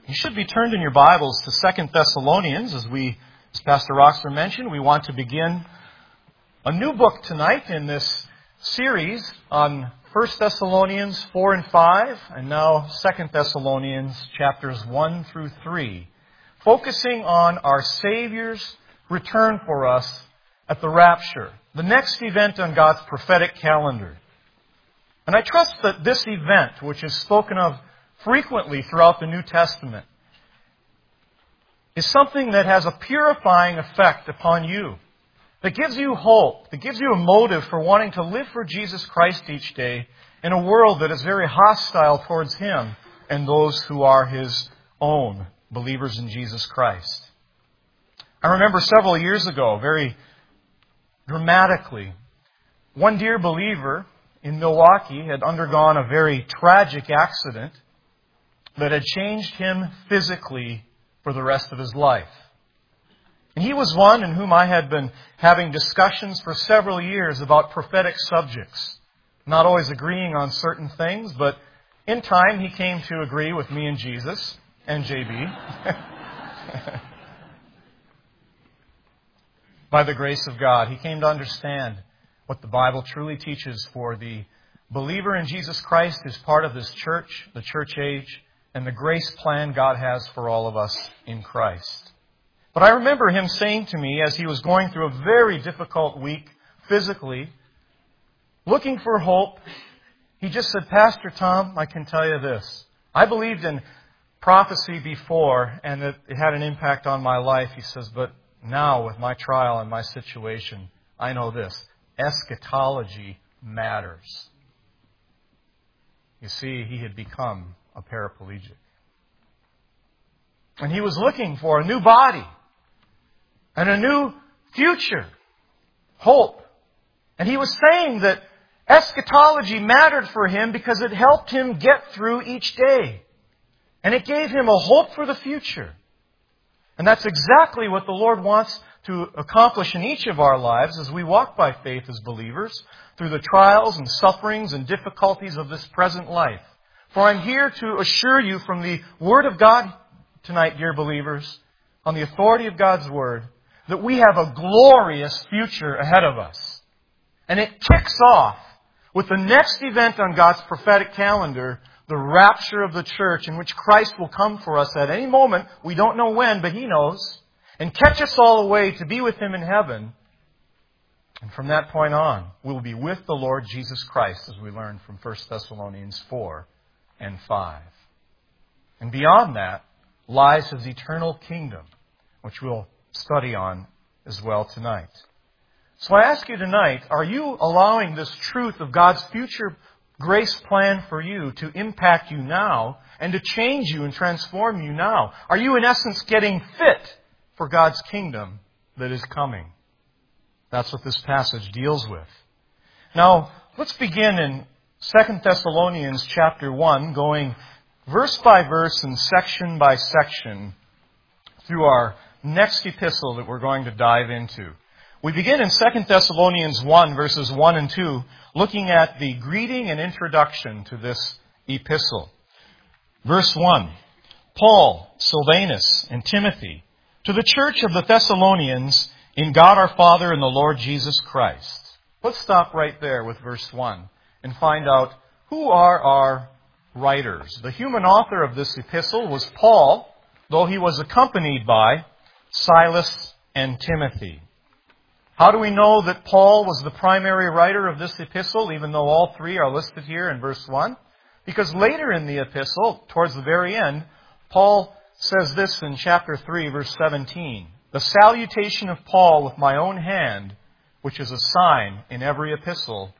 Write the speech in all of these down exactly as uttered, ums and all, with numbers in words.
You should be turned in your Bibles to Second Thessalonians. As we, as Pastor Roxler mentioned, we want to begin a new book tonight in this series on First Thessalonians four and five, and now Second Thessalonians chapters one through three, focusing on our Savior's return for us at the rapture, the next event on God's prophetic calendar. And I trust that this event, which is spoken of frequently throughout the New Testament, is something that has a purifying effect upon you, that gives you hope, that gives you a motive for wanting to live for Jesus Christ each day in a world that is very hostile towards Him and those who are His own believers in Jesus Christ. I remember several years ago, very dramatically, one dear believer in Milwaukee had undergone a very tragic accident that had changed him physically for the rest of his life. And he was one in whom I had been having discussions for several years about prophetic subjects, not always agreeing on certain things, but in time he came to agree with me and Jesus and J B. By the grace of God, he came to understand what the Bible truly teaches for the believer in Jesus Christ who's part of this church, the church age, and the grace plan God has for all of us in Christ. But I remember him saying to me as he was going through a very difficult week physically, looking for hope, he just said, "Pastor Tom, I can tell you this. I believed in prophecy before and that it had an impact on my life." He says, "But now with my trial and my situation, I know this. Eschatology matters." You see, he had become a paraplegic. And he was looking for a new body and a new future, hope. And he was saying that eschatology mattered for him because it helped him get through each day. And it gave him a hope for the future. And that's exactly what the Lord wants to accomplish in each of our lives as we walk by faith as believers through the trials and sufferings and difficulties of this present life. For I'm here to assure you from the Word of God tonight, dear believers, on the authority of God's Word, that we have a glorious future ahead of us. And it kicks off with the next event on God's prophetic calendar, the rapture of the church, in which Christ will come for us at any moment. We don't know when, but He knows. And catch us all away to be with Him in heaven. And from that point on, we'll be with the Lord Jesus Christ, as we learn from First Thessalonians four and five. And beyond that lies His eternal kingdom, which we'll study on as well tonight. So I ask you tonight, are you allowing this truth of God's future grace plan for you to impact you now and to change you and transform you now? Are you in essence getting fit for God's kingdom that is coming? That's what this passage deals with. Now, let's begin in Second Thessalonians chapter one, going verse by verse and section by section through our next epistle that we're going to dive into. We begin in Second Thessalonians one, verses one and two, looking at the greeting and introduction to this epistle. Verse one, Paul, Silvanus, and Timothy, to the church of the Thessalonians in God our Father and the Lord Jesus Christ. Let's stop right there with verse one and find out who are our writers. The human author of this epistle was Paul, though he was accompanied by Silas and Timothy. How do we know that Paul was the primary writer of this epistle, even though all three are listed here in verse one? Because later in the epistle, towards the very end, Paul says this in chapter three, verse seventeen. "The salutation of Paul with my own hand, which is a sign in every epistle,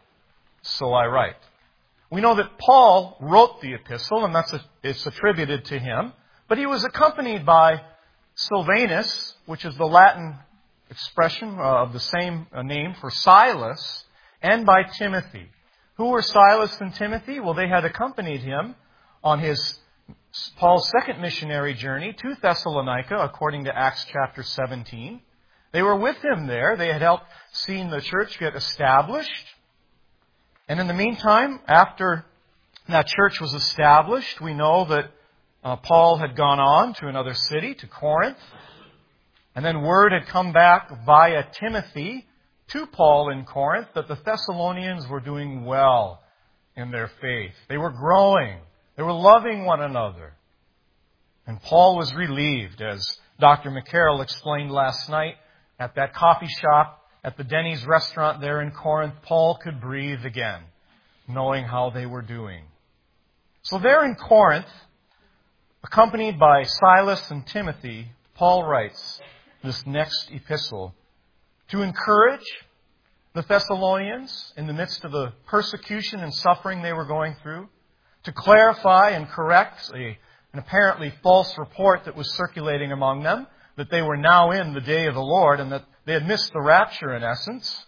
so I write." We know that Paul wrote the epistle, and that's a, it's attributed to him. But he was accompanied by Silvanus, which is the Latin expression of the same name for Silas, and by Timothy. Who were Silas and Timothy? Well, they had accompanied him on his Paul's second missionary journey to Thessalonica, according to Acts chapter seventeen. They were with him there. They had helped seen the church get established. And in the meantime, after that church was established, we know that uh, Paul had gone on to another city, to Corinth. And then word had come back via Timothy to Paul in Corinth that the Thessalonians were doing well in their faith. They were growing. They were loving one another. And Paul was relieved, as Doctor McCarroll explained last night, at that coffee shop, at the Denny's restaurant there in Corinth. Paul could breathe again, knowing how they were doing. So there in Corinth, accompanied by Silas and Timothy, Paul writes this next epistle to encourage the Thessalonians in the midst of the persecution and suffering they were going through, to clarify and correct a, an apparently false report that was circulating among them, that they were now in the day of the Lord and that they had missed the rapture in essence,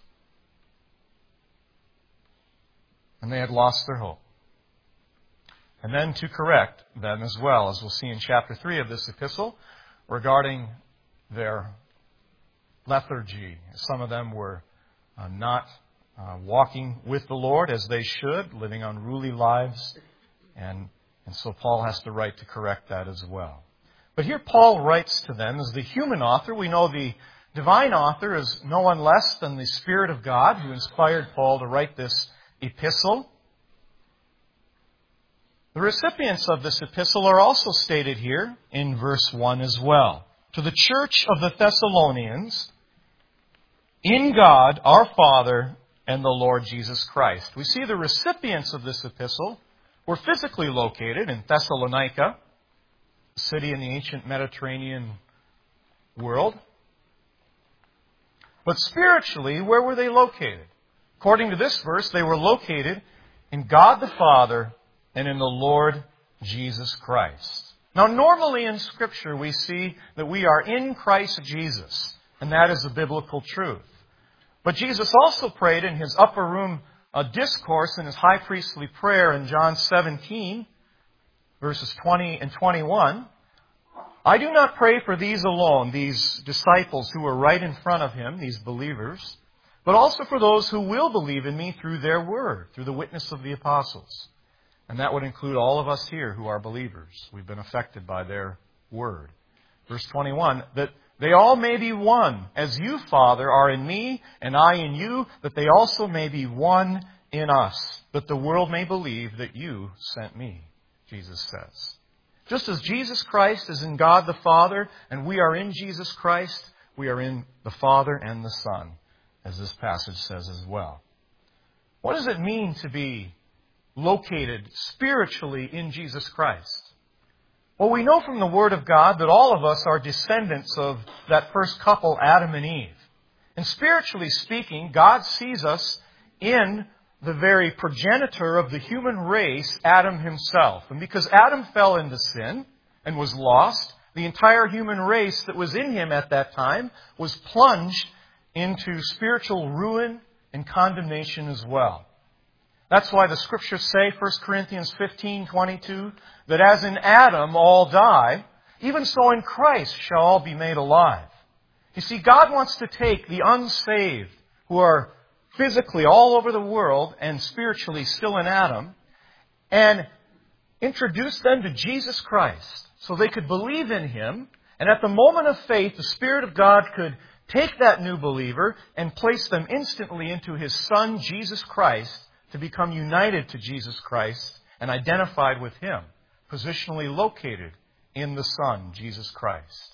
and they had lost their hope. And then to correct them as well, as we'll see in chapter three of this epistle, regarding their lethargy. Some of them were uh, not uh, walking with the Lord as they should, living unruly lives, and, and so Paul has to write to correct that as well. But here Paul writes to them as the human author. We know the divine author is no one less than the Spirit of God who inspired Paul to write this epistle. The recipients of this epistle are also stated here in verse one as well. To the church of the Thessalonians, in God our Father and the Lord Jesus Christ. We see the recipients of this epistle were physically located in Thessalonica, a city in the ancient Mediterranean world. But spiritually, where were they located? According to this verse, they were located in God the Father and in the Lord Jesus Christ. Now, normally in Scripture, we see that we are in Christ Jesus, and that is a biblical truth. But Jesus also prayed in His upper room uh, discourse, in His high priestly prayer in John seventeen, verses twenty and twenty-one, I do not pray for these alone, these disciples who are right in front of Him, these believers, but also for those who will believe in Me through their word, through the witness of the apostles. And that would include all of us here who are believers. We've been affected by their word. Verse twenty-one, that they all may be one, as you, Father, are in Me, and I in you, that they also may be one in us, that the world may believe that you sent Me, Jesus says. Just as Jesus Christ is in God the Father, and we are in Jesus Christ, we are in the Father and the Son, as this passage says as well. What does it mean to be located spiritually in Jesus Christ? Well, we know from the Word of God that all of us are descendants of that first couple, Adam and Eve. And spiritually speaking, God sees us in the very progenitor of the human race, Adam himself. And because Adam fell into sin and was lost, the entire human race that was in him at that time was plunged into spiritual ruin and condemnation as well. That's why the Scriptures say, First Corinthians fifteen twenty-two, that as in Adam all die, even so in Christ shall all be made alive. You see, God wants to take the unsaved who are physically all over the world and spiritually still in Adam and introduce them to Jesus Christ so they could believe in Him. And at the moment of faith, the Spirit of God could take that new believer and place them instantly into His Son, Jesus Christ, to become united to Jesus Christ and identified with Him, positionally located in the Son, Jesus Christ.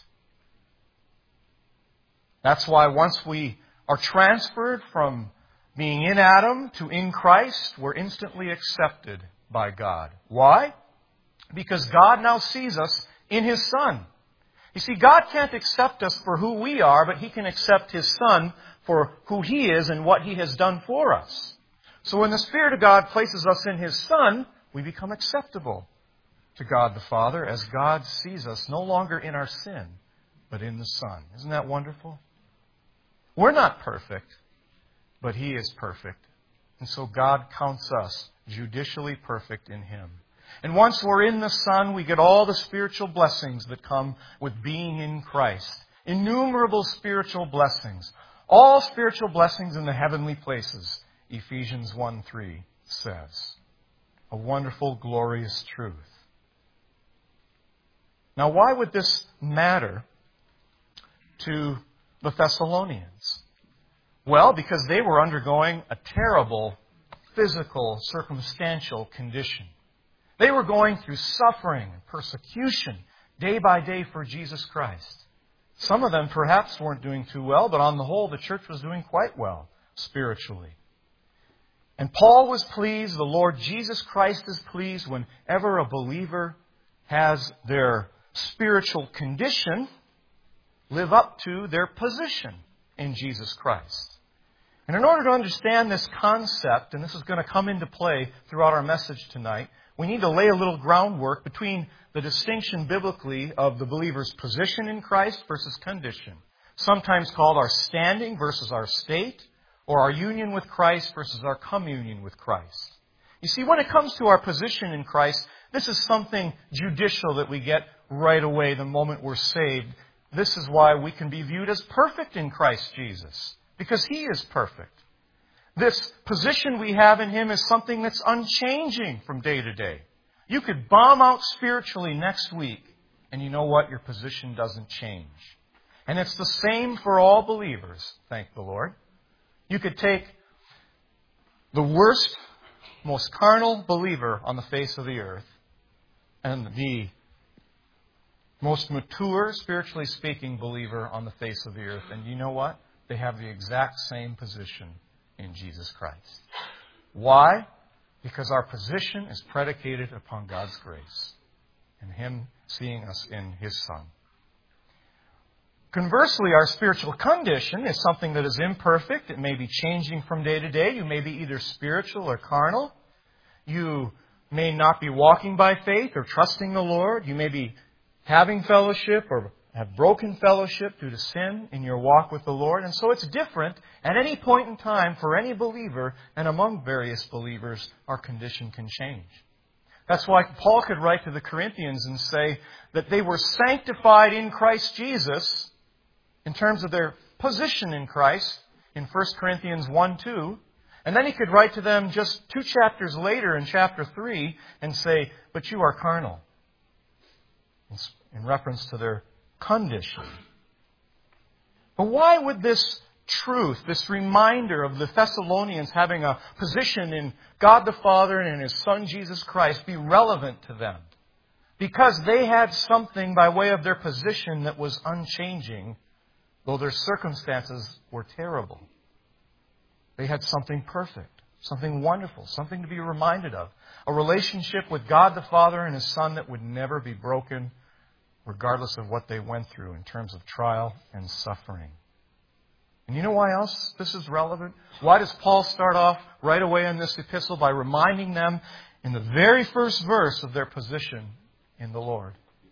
That's why once we are transferred from being in Adam to in Christ, we're instantly accepted by God. Why? Because God now sees us in His Son. You see, God can't accept us for who we are, but He can accept His Son for who He is and what He has done for us. So when the Spirit of God places us in His Son, we become acceptable to God the Father as God sees us no longer in our sin, but in the Son. Isn't that wonderful? We're not perfect, but He is perfect. And so God counts us judicially perfect in Him. And once we're in the Son, we get all the spiritual blessings that come with being in Christ. Innumerable spiritual blessings. All spiritual blessings in the heavenly places, Ephesians one three says. A wonderful, glorious truth. Now, why would this matter to the Thessalonians? Well, because they were undergoing a terrible physical, circumstantial condition. They were going through suffering and persecution day by day for Jesus Christ. Some of them perhaps weren't doing too well, but on the whole, the church was doing quite well spiritually. And Paul was pleased, the Lord Jesus Christ is pleased whenever a believer has their spiritual condition live up to their position in Jesus Christ. And in order to understand this concept, and this is going to come into play throughout our message tonight, we need to lay a little groundwork between the distinction biblically of the believer's position in Christ versus condition, sometimes called our standing versus our state, or our union with Christ versus our communion with Christ. You see, when it comes to our position in Christ, this is something judicial that we get right away the moment we're saved. This is why we can be viewed as perfect in Christ Jesus, because He is perfect. This position we have in Him is something that's unchanging from day to day. You could bomb out spiritually next week, and you know what? Your position doesn't change. And it's the same for all believers, thank the Lord. You could take the worst, most carnal believer on the face of the earth and the most mature, spiritually speaking, believer on the face of the earth. And you know what? They have the exact same position in Jesus Christ. Why? Because our position is predicated upon God's grace and Him seeing us in His Son. Conversely, our spiritual condition is something that is imperfect. It may be changing from day to day. You may be either spiritual or carnal. You may not be walking by faith or trusting the Lord. You may be having fellowship or have broken fellowship due to sin in your walk with the Lord. And so it's different at any point in time for any believer, and among various believers, our condition can change. That's why Paul could write to the Corinthians and say that they were sanctified in Christ Jesus in terms of their position in Christ in First Corinthians one two. And then he could write to them just two chapters later in chapter three and say, but you are carnal, in reference to their condition. But why would this truth, this reminder of the Thessalonians having a position in God the Father and in His Son Jesus Christ be relevant to them? Because they had something by way of their position that was unchanging, though their circumstances were terrible. They had something perfect, something wonderful, something to be reminded of. A relationship with God the Father and His Son that would never be broken, regardless of what they went through in terms of trial and suffering. And you know why else this is relevant? Why does Paul start off right away in this epistle by reminding them in the very first verse of their position in the Lord?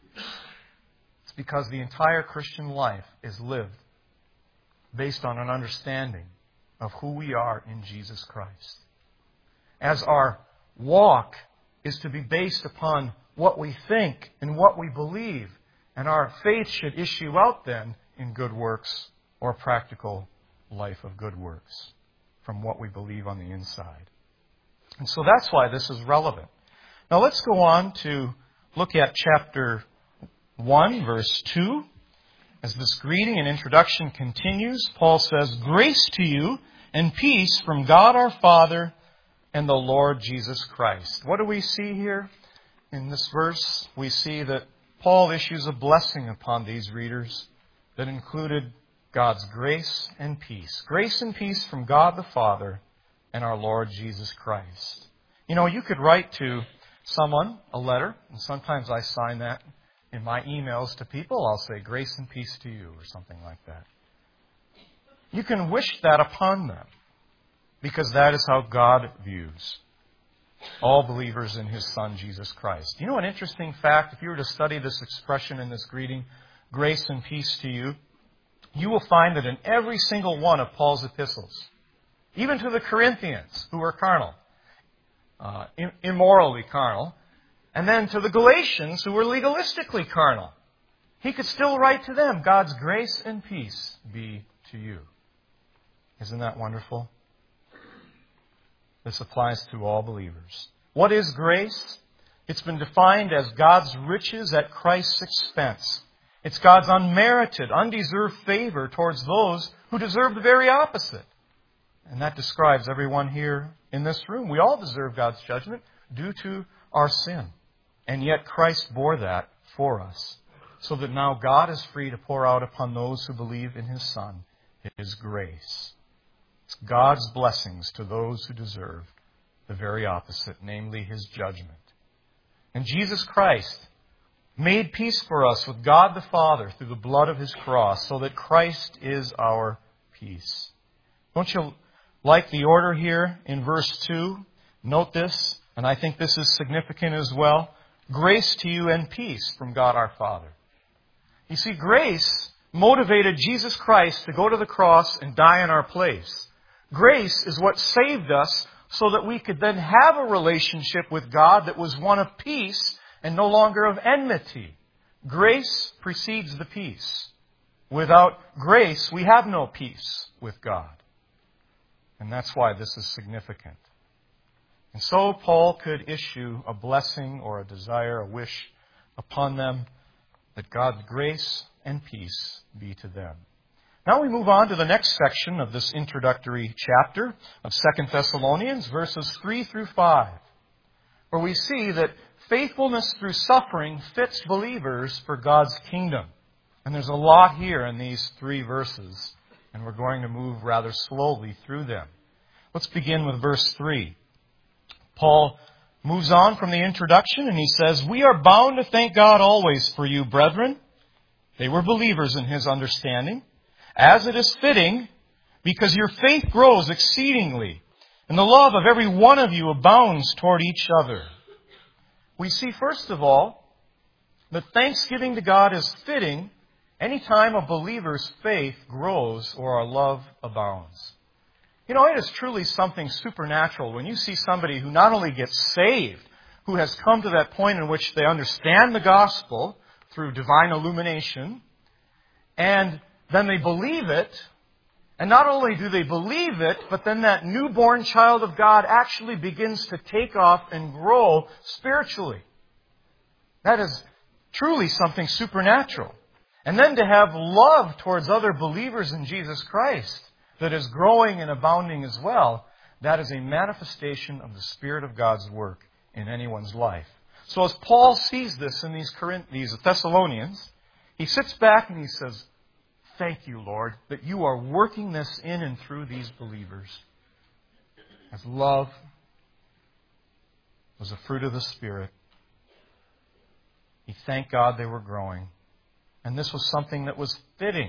It's because the entire Christian life is lived based on an understanding of who we are in Jesus Christ. As our walk is to be based upon what we think and what we believe, and our faith should issue out then in good works or a practical life of good works from what we believe on the inside. And so that's why this is relevant. Now let's go on to look at chapter one, verse two. As this greeting and introduction continues, Paul says, "Grace to you and peace from God our Father and the Lord Jesus Christ." What do we see here in this verse? We see that Paul issues a blessing upon these readers that included God's grace and peace. Grace and peace from God the Father and our Lord Jesus Christ. You know, you could write to someone a letter, and sometimes I sign that in my emails to people. I'll say, "Grace and peace to you," or something like that. You can wish that upon them, because that is how God views all believers in His Son, Jesus Christ. You know an interesting fact? If you were to study this expression in this greeting, grace and peace to you, you will find that in every single one of Paul's epistles, even to the Corinthians, who were carnal, uh, immorally carnal, and then to the Galatians, who were legalistically carnal, he could still write to them, "God's grace and peace be to you." Isn't that wonderful? This applies to all believers. What is grace? It's been defined as God's riches at Christ's expense. It's God's unmerited, undeserved favor towards those who deserve the very opposite. And that describes everyone here in this room. We all deserve God's judgment due to our sin. And yet Christ bore that for us, so that now God is free to pour out upon those who believe in His Son His grace. It's God's blessings to those who deserve the very opposite, namely His judgment. And Jesus Christ made peace for us with God the Father through the blood of His cross, so that Christ is our peace. Don't you like the order here in verse two? Note this, and I think this is significant as well. Grace to you and peace from God our Father. You see, grace motivated Jesus Christ to go to the cross and die in our place. Grace is what saved us so that we could then have a relationship with God that was one of peace and no longer of enmity. Grace precedes the peace. Without grace, we have no peace with God. And that's why this is significant. And so Paul could issue a blessing or a desire, a wish upon them that God's grace and peace be to them. Now we move on to the next section of this introductory chapter of Second Thessalonians, verses three through five, where we see that faithfulness through suffering fits believers for God's kingdom. And there's a lot here in these three verses, and we're going to move rather slowly through them. Let's begin with verse three. Paul moves on from the introduction, and he says, "We are bound to thank God always for you, brethren." They were believers in his understanding. "As it is fitting, because your faith grows exceedingly, and the love of every one of you abounds toward each other." We see, first of all, that thanksgiving to God is fitting any time a believer's faith grows or our love abounds. You know, it is truly something supernatural when you see somebody who not only gets saved, who has come to that point in which they understand the gospel through divine illumination, and then they believe it, and not only do they believe it, but then that newborn child of God actually begins to take off and grow spiritually. That is truly something supernatural. And then to have love towards other believers in Jesus Christ that is growing and abounding as well, that is a manifestation of the Spirit of God's work in anyone's life. So as Paul sees this in these, Corinth- these Thessalonians, he sits back and he says, "Thank you, Lord, that you are working this in and through these believers." As love was a fruit of the Spirit, he thanked God they were growing. And this was something that was fitting.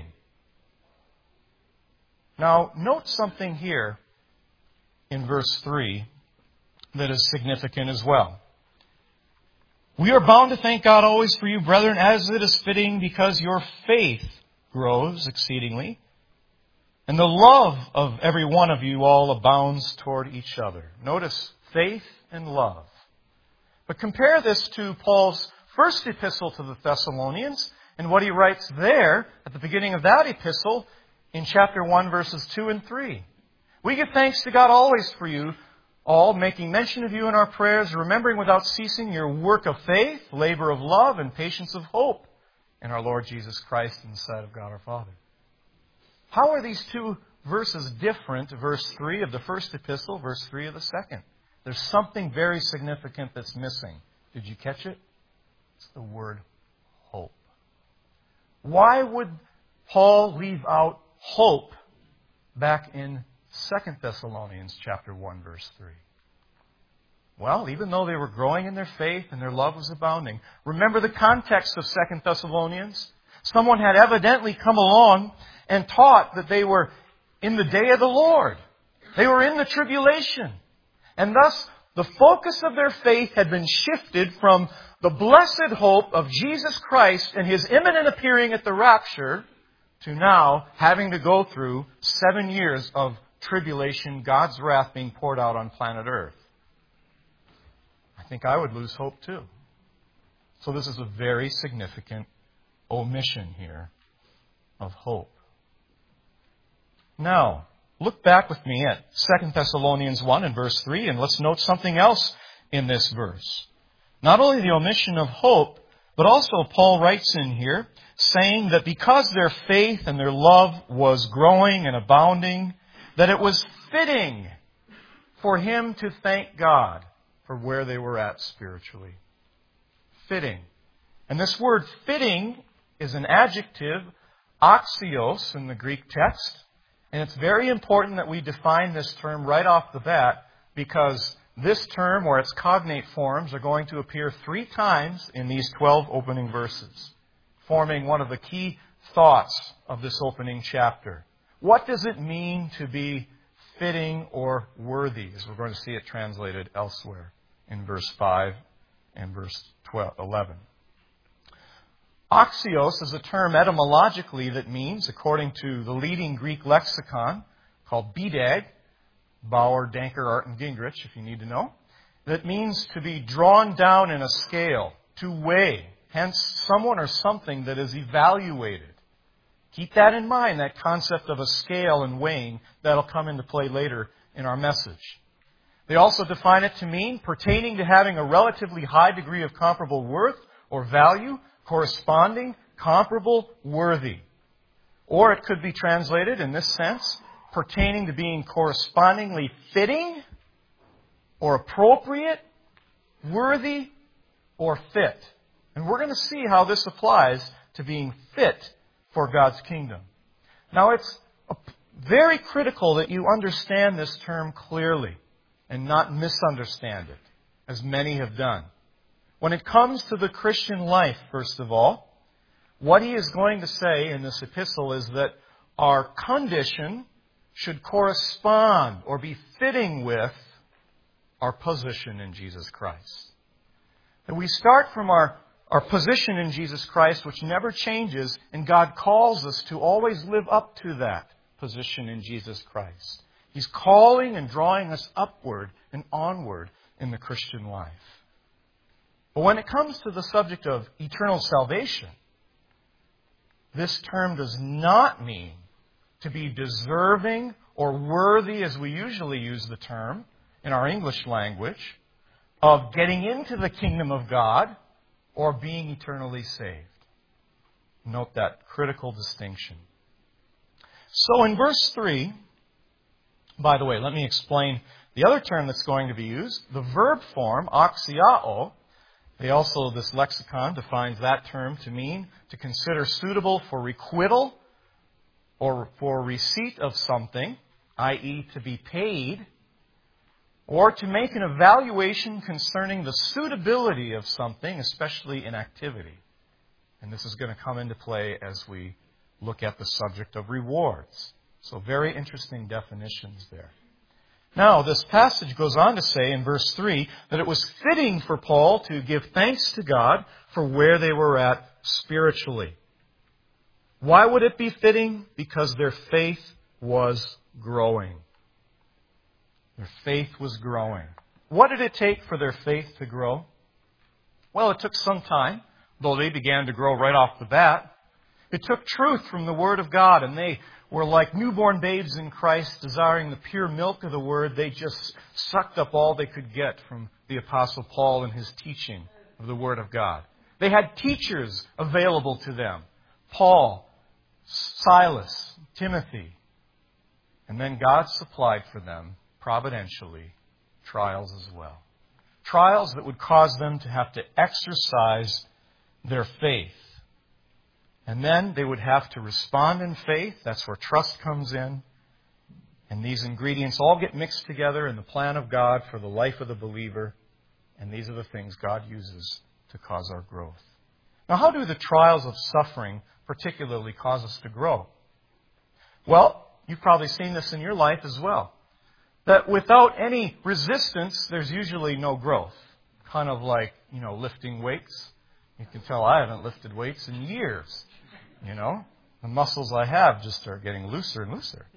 Now, note something here in verse three that is significant as well. "We are bound to thank God always for you, brethren, as it is fitting, because your faith grows exceedingly, and the love of every one of you all abounds toward each other." Notice faith and love. But compare this to Paul's first epistle to the Thessalonians and what he writes there at the beginning of that epistle in chapter one, verses two and three. "We give thanks to God always for you, all, making mention of you in our prayers, remembering without ceasing your work of faith, labor of love, and patience of hope in our Lord Jesus Christ in the sight of God our Father." How are these two verses different? Verse three of the first epistle, verse three of the second. There's something very significant that's missing. Did you catch it? It's the word hope. Why would Paul leave out hope back in Second Thessalonians chapter one, verse three? Well, even though they were growing in their faith and their love was abounding, remember the context of Second Thessalonians? Someone had evidently come along and taught that they were in the day of the Lord. They were in the tribulation. And thus, the focus of their faith had been shifted from the blessed hope of Jesus Christ and His imminent appearing at the rapture to now having to go through seven years of tribulation, God's wrath being poured out on planet Earth. I think I would lose hope too. So this is a very significant omission here of hope. Now, look back with me at Second Thessalonians one and verse three, and let's note something else in this verse. Not only the omission of hope, but also Paul writes in here, saying that because their faith and their love was growing and abounding, that it was fitting for him to thank God for where they were at spiritually. Fitting. And this word fitting is an adjective, axios in the Greek text. And it's very important that we define this term right off the bat, because this term or its cognate forms are going to appear three times in these twelve opening verses, forming one of the key thoughts of this opening chapter. What does it mean to be fitting or worthy, as we're going to see it translated elsewhere in verse five and verse twelve, eleven. Axios is a term etymologically that means, according to the leading Greek lexicon called B D A G, Bauer, Danker, Art, and Gingrich, if you need to know, that means to be drawn down in a scale, to weigh, hence someone or something that is evaluated. Keep that in mind, that concept of a scale and weighing. That'll come into play later in our message. They also define it to mean pertaining to having a relatively high degree of comparable worth or value, corresponding, comparable, worthy. Or it could be translated in this sense, pertaining to being correspondingly fitting or appropriate, worthy, or fit. And we're going to see how this applies to being fit for God's kingdom. Now, it's very critical that you understand this term clearly and not misunderstand it, as many have done. When it comes to the Christian life, first of all, what he is going to say in this epistle is that our condition should correspond or be fitting with our position in Jesus Christ. That we start from our, our position in Jesus Christ, which never changes, and God calls us to always live up to that position in Jesus Christ. He's calling and drawing us upward and onward in the Christian life. But when it comes to the subject of eternal salvation, this term does not mean to be deserving or worthy, as we usually use the term in our English language, of getting into the kingdom of God or being eternally saved. Note that critical distinction. So in verse three, by the way, let me explain the other term that's going to be used, the verb form, axiao. They also, this lexicon defines that term to mean to consider suitable for requital or for receipt of something, that is to be paid, or to make an evaluation concerning the suitability of something, especially in activity. And this is going to come into play as we look at the subject of rewards. So very interesting definitions there. Now, this passage goes on to say in verse three that it was fitting for Paul to give thanks to God for where they were at spiritually. Why would it be fitting? Because their faith was growing. Their faith was growing. What did it take for their faith to grow? Well, it took some time, though they began to grow right off the bat. It took truth from the Word of God, and they were like newborn babes in Christ, desiring the pure milk of the Word. They just sucked up all they could get from the Apostle Paul and his teaching of the Word of God. They had teachers available to them. Paul, Silas, Timothy. And then God supplied for them, providentially, trials as well. Trials that would cause them to have to exercise their faith. And then they would have to respond in faith. That's where trust comes in. And these ingredients all get mixed together in the plan of God for the life of the believer. And these are the things God uses to cause our growth. Now, how do the trials of suffering particularly cause us to grow? Well, you've probably seen this in your life as well. That without any resistance, there's usually no growth. Kind of like, you know, lifting weights. You can tell I haven't lifted weights in years. You know, the muscles I have just are getting looser and looser.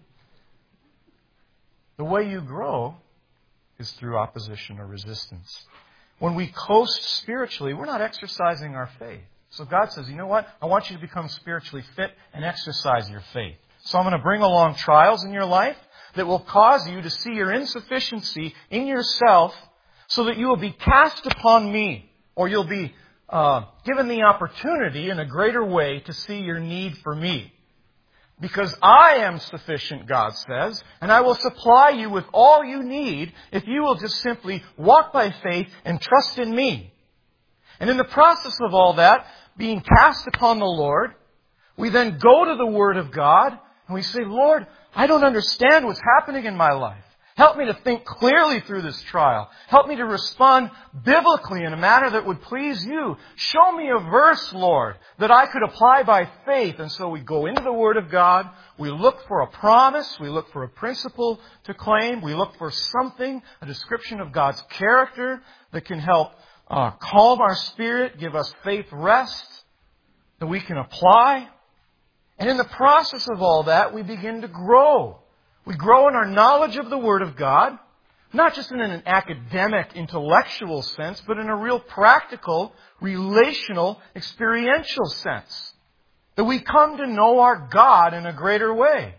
The way you grow is through opposition or resistance. When we coast spiritually, we're not exercising our faith. So God says, you know what? I want you to become spiritually fit and exercise your faith. So I'm going to bring along trials in your life that will cause you to see your insufficiency in yourself so that you will be cast upon me, or you'll be uh, given the opportunity in a greater way to see your need for me. Because I am sufficient, God says, and I will supply you with all you need if you will just simply walk by faith and trust in me. And in the process of all that, being cast upon the Lord, we then go to the Word of God and we say, Lord, I don't understand what's happening in my life. Help me to think clearly through this trial. Help me to respond biblically in a manner that would please you. Show me a verse, Lord, that I could apply by faith. And so we go into the Word of God. We look for a promise. We look for a principle to claim. We look for something, a description of God's character that can help uh, calm our spirit, give us faith rest that we can apply. And in the process of all that, we begin to grow. We grow in our knowledge of the Word of God, not just in an academic, intellectual sense, but in a real practical, relational, experiential sense. That we come to know our God in a greater way.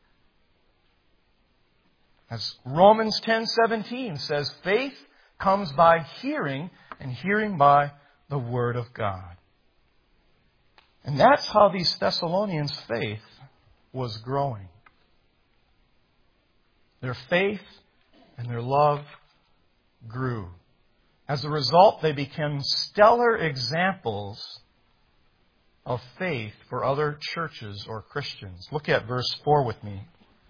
As Romans ten seventeen says, faith comes by hearing, and hearing by the Word of God. And that's how these Thessalonians' faith was growing. Their faith and their love grew. As a result, they became stellar examples of faith for other churches or Christians. Look at verse four with me.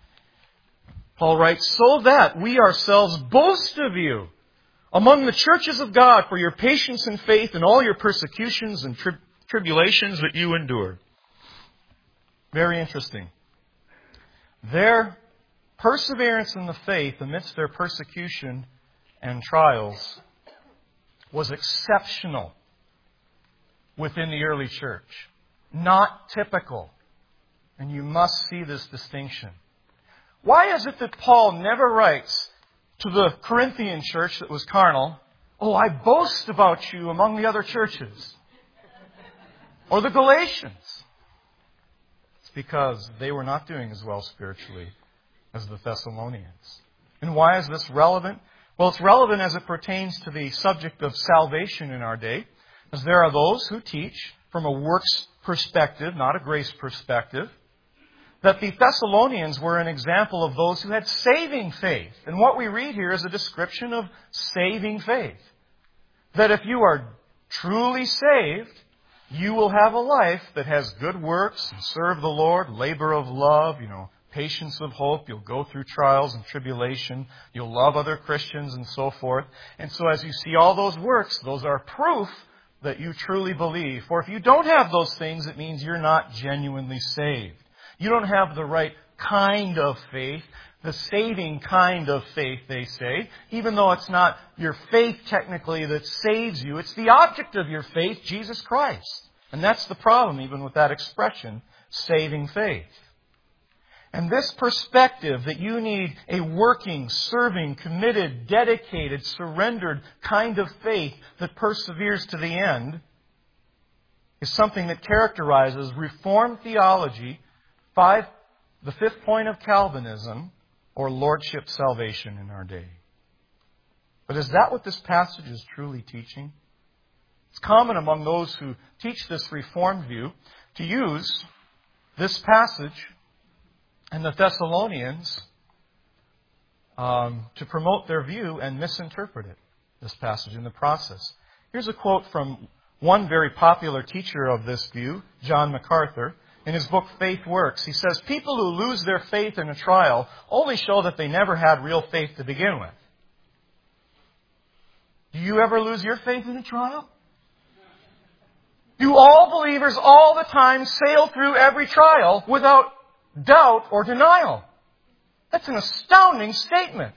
Paul writes, so that we ourselves boast of you among the churches of God for your patience and faith in all your persecutions and tri- tribulations that you endured. Very interesting. Their perseverance in the faith amidst their persecution and trials was exceptional within the early church. Not typical. And you must see this distinction. Why is it that Paul never writes to the Corinthian church that was carnal, oh, I boast about you among the other churches? Or the Galatians? It's because they were not doing as well spiritually as the Thessalonians. And why is this relevant? Well, it's relevant as it pertains to the subject of salvation in our day, as there are those who teach from a works perspective, not a grace perspective, that the Thessalonians were an example of those who had saving faith. And what we read here is a description of saving faith. That if you are truly saved, you will have a life that has good works, and serve the Lord, labor of love, you know, patience of hope. You'll go through trials and tribulation. You'll love other Christians and so forth. And so as you see all those works, those are proof that you truly believe. For if you don't have those things, it means you're not genuinely saved. You don't have the right kind of faith, the saving kind of faith, they say, even though it's not your faith technically that saves you. It's the object of your faith, Jesus Christ. And that's the problem even with that expression, saving faith. And this perspective that you need a working, serving, committed, dedicated, surrendered kind of faith that perseveres to the end is something that characterizes Reformed theology, five, the fifth point of Calvinism, or lordship salvation in our day. But is that what this passage is truly teaching? It's common among those who teach this Reformed view to use this passage and the Thessalonians um, to promote their view and misinterpret it, this passage in the process. Here's a quote from one very popular teacher of this view, John MacArthur. In his book, Faith Works, he says, people who lose their faith in a trial only show that they never had real faith to begin with. Do you ever lose your faith in a trial? Do all believers all the time sail through every trial without doubt or denial? That's an astounding statement.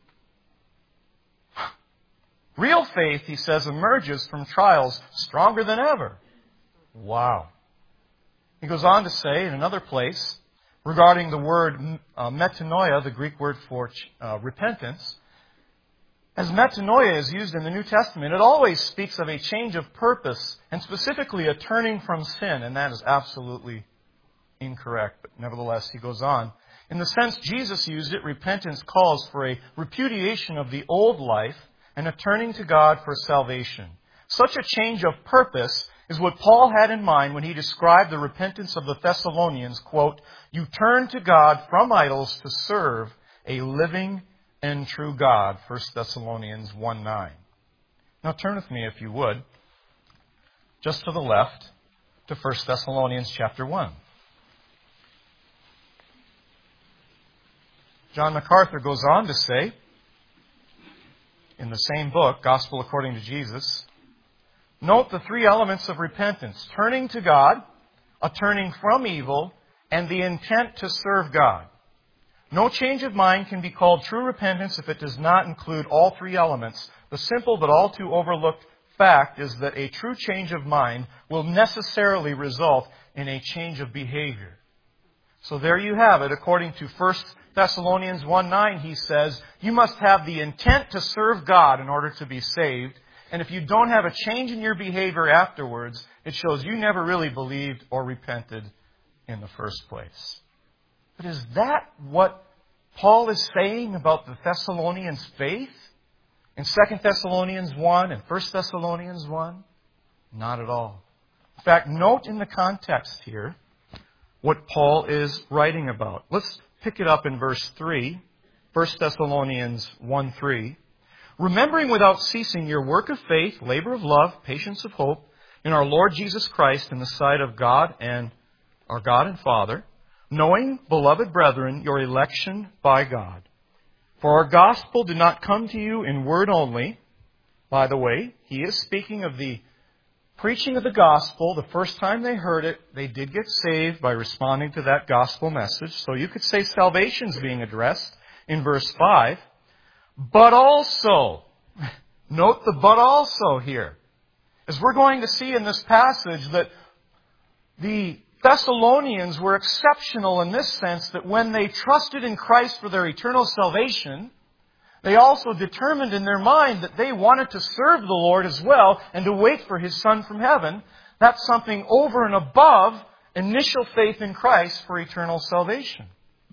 Real faith, he says, emerges from trials stronger than ever. Wow. He goes on to say in another place, regarding the word uh, metanoia, the Greek word for uh, repentance, as metanoia is used in the New Testament, it always speaks of a change of purpose and specifically a turning from sin, and that is absolutely incorrect. But nevertheless, he goes on. In the sense Jesus used it, repentance calls for a repudiation of the old life and a turning to God for salvation. Such a change of purpose is what Paul had in mind when he described the repentance of the Thessalonians, quote, "You turn to God from idols to serve a living and true God," First Thessalonians one nine. Now turn with me, if you would, just to the left, to First Thessalonians chapter one. John MacArthur goes on to say, in the same book, Gospel According to Jesus, note the three elements of repentance: turning to God, a turning from evil, and the intent to serve God. No change of mind can be called true repentance if it does not include all three elements. The simple but all too overlooked fact is that a true change of mind will necessarily result in a change of behavior. So there you have it. According to First Thessalonians one nine, he says, you must have the intent to serve God in order to be saved. And if you don't have a change in your behavior afterwards, it shows you never really believed or repented in the first place. But is that what Paul is saying about the Thessalonians' faith in Second Thessalonians one and First Thessalonians one? Not at all. In fact, note in the context here what Paul is writing about. Let's pick it up in verse three, First Thessalonians one three. Remembering without ceasing your work of faith, labor of love, patience of hope, in our Lord Jesus Christ in the sight of God and our God and Father, knowing, beloved brethren, your election by God. For our gospel did not come to you in word only. By the way, he is speaking of the preaching of the gospel. The first time they heard it, they did get saved by responding to that gospel message. So you could say salvation is being addressed in verse five. But also, note the but also here. As we're going to see in this passage that the Thessalonians were exceptional in this sense that when they trusted in Christ for their eternal salvation, they also determined in their mind that they wanted to serve the Lord as well and to wait for His Son from heaven. That's something over and above initial faith in Christ for eternal salvation.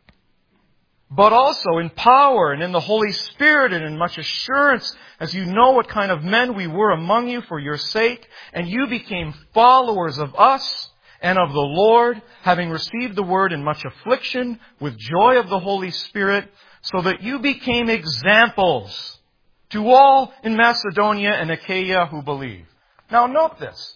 But also in power and in the Holy Spirit and in much assurance, as you know what kind of men we were among you for your sake, and you became followers of us and of the Lord, having received the word in much affliction with joy of the Holy Spirit, so that you became examples to all in Macedonia and Achaia who believe. Now note this.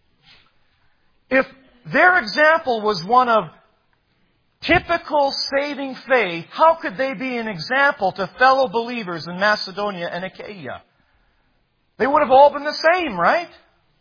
If their example was one of typical saving faith, how could they be an example to fellow believers in Macedonia and Achaia? They would have all been the same, right?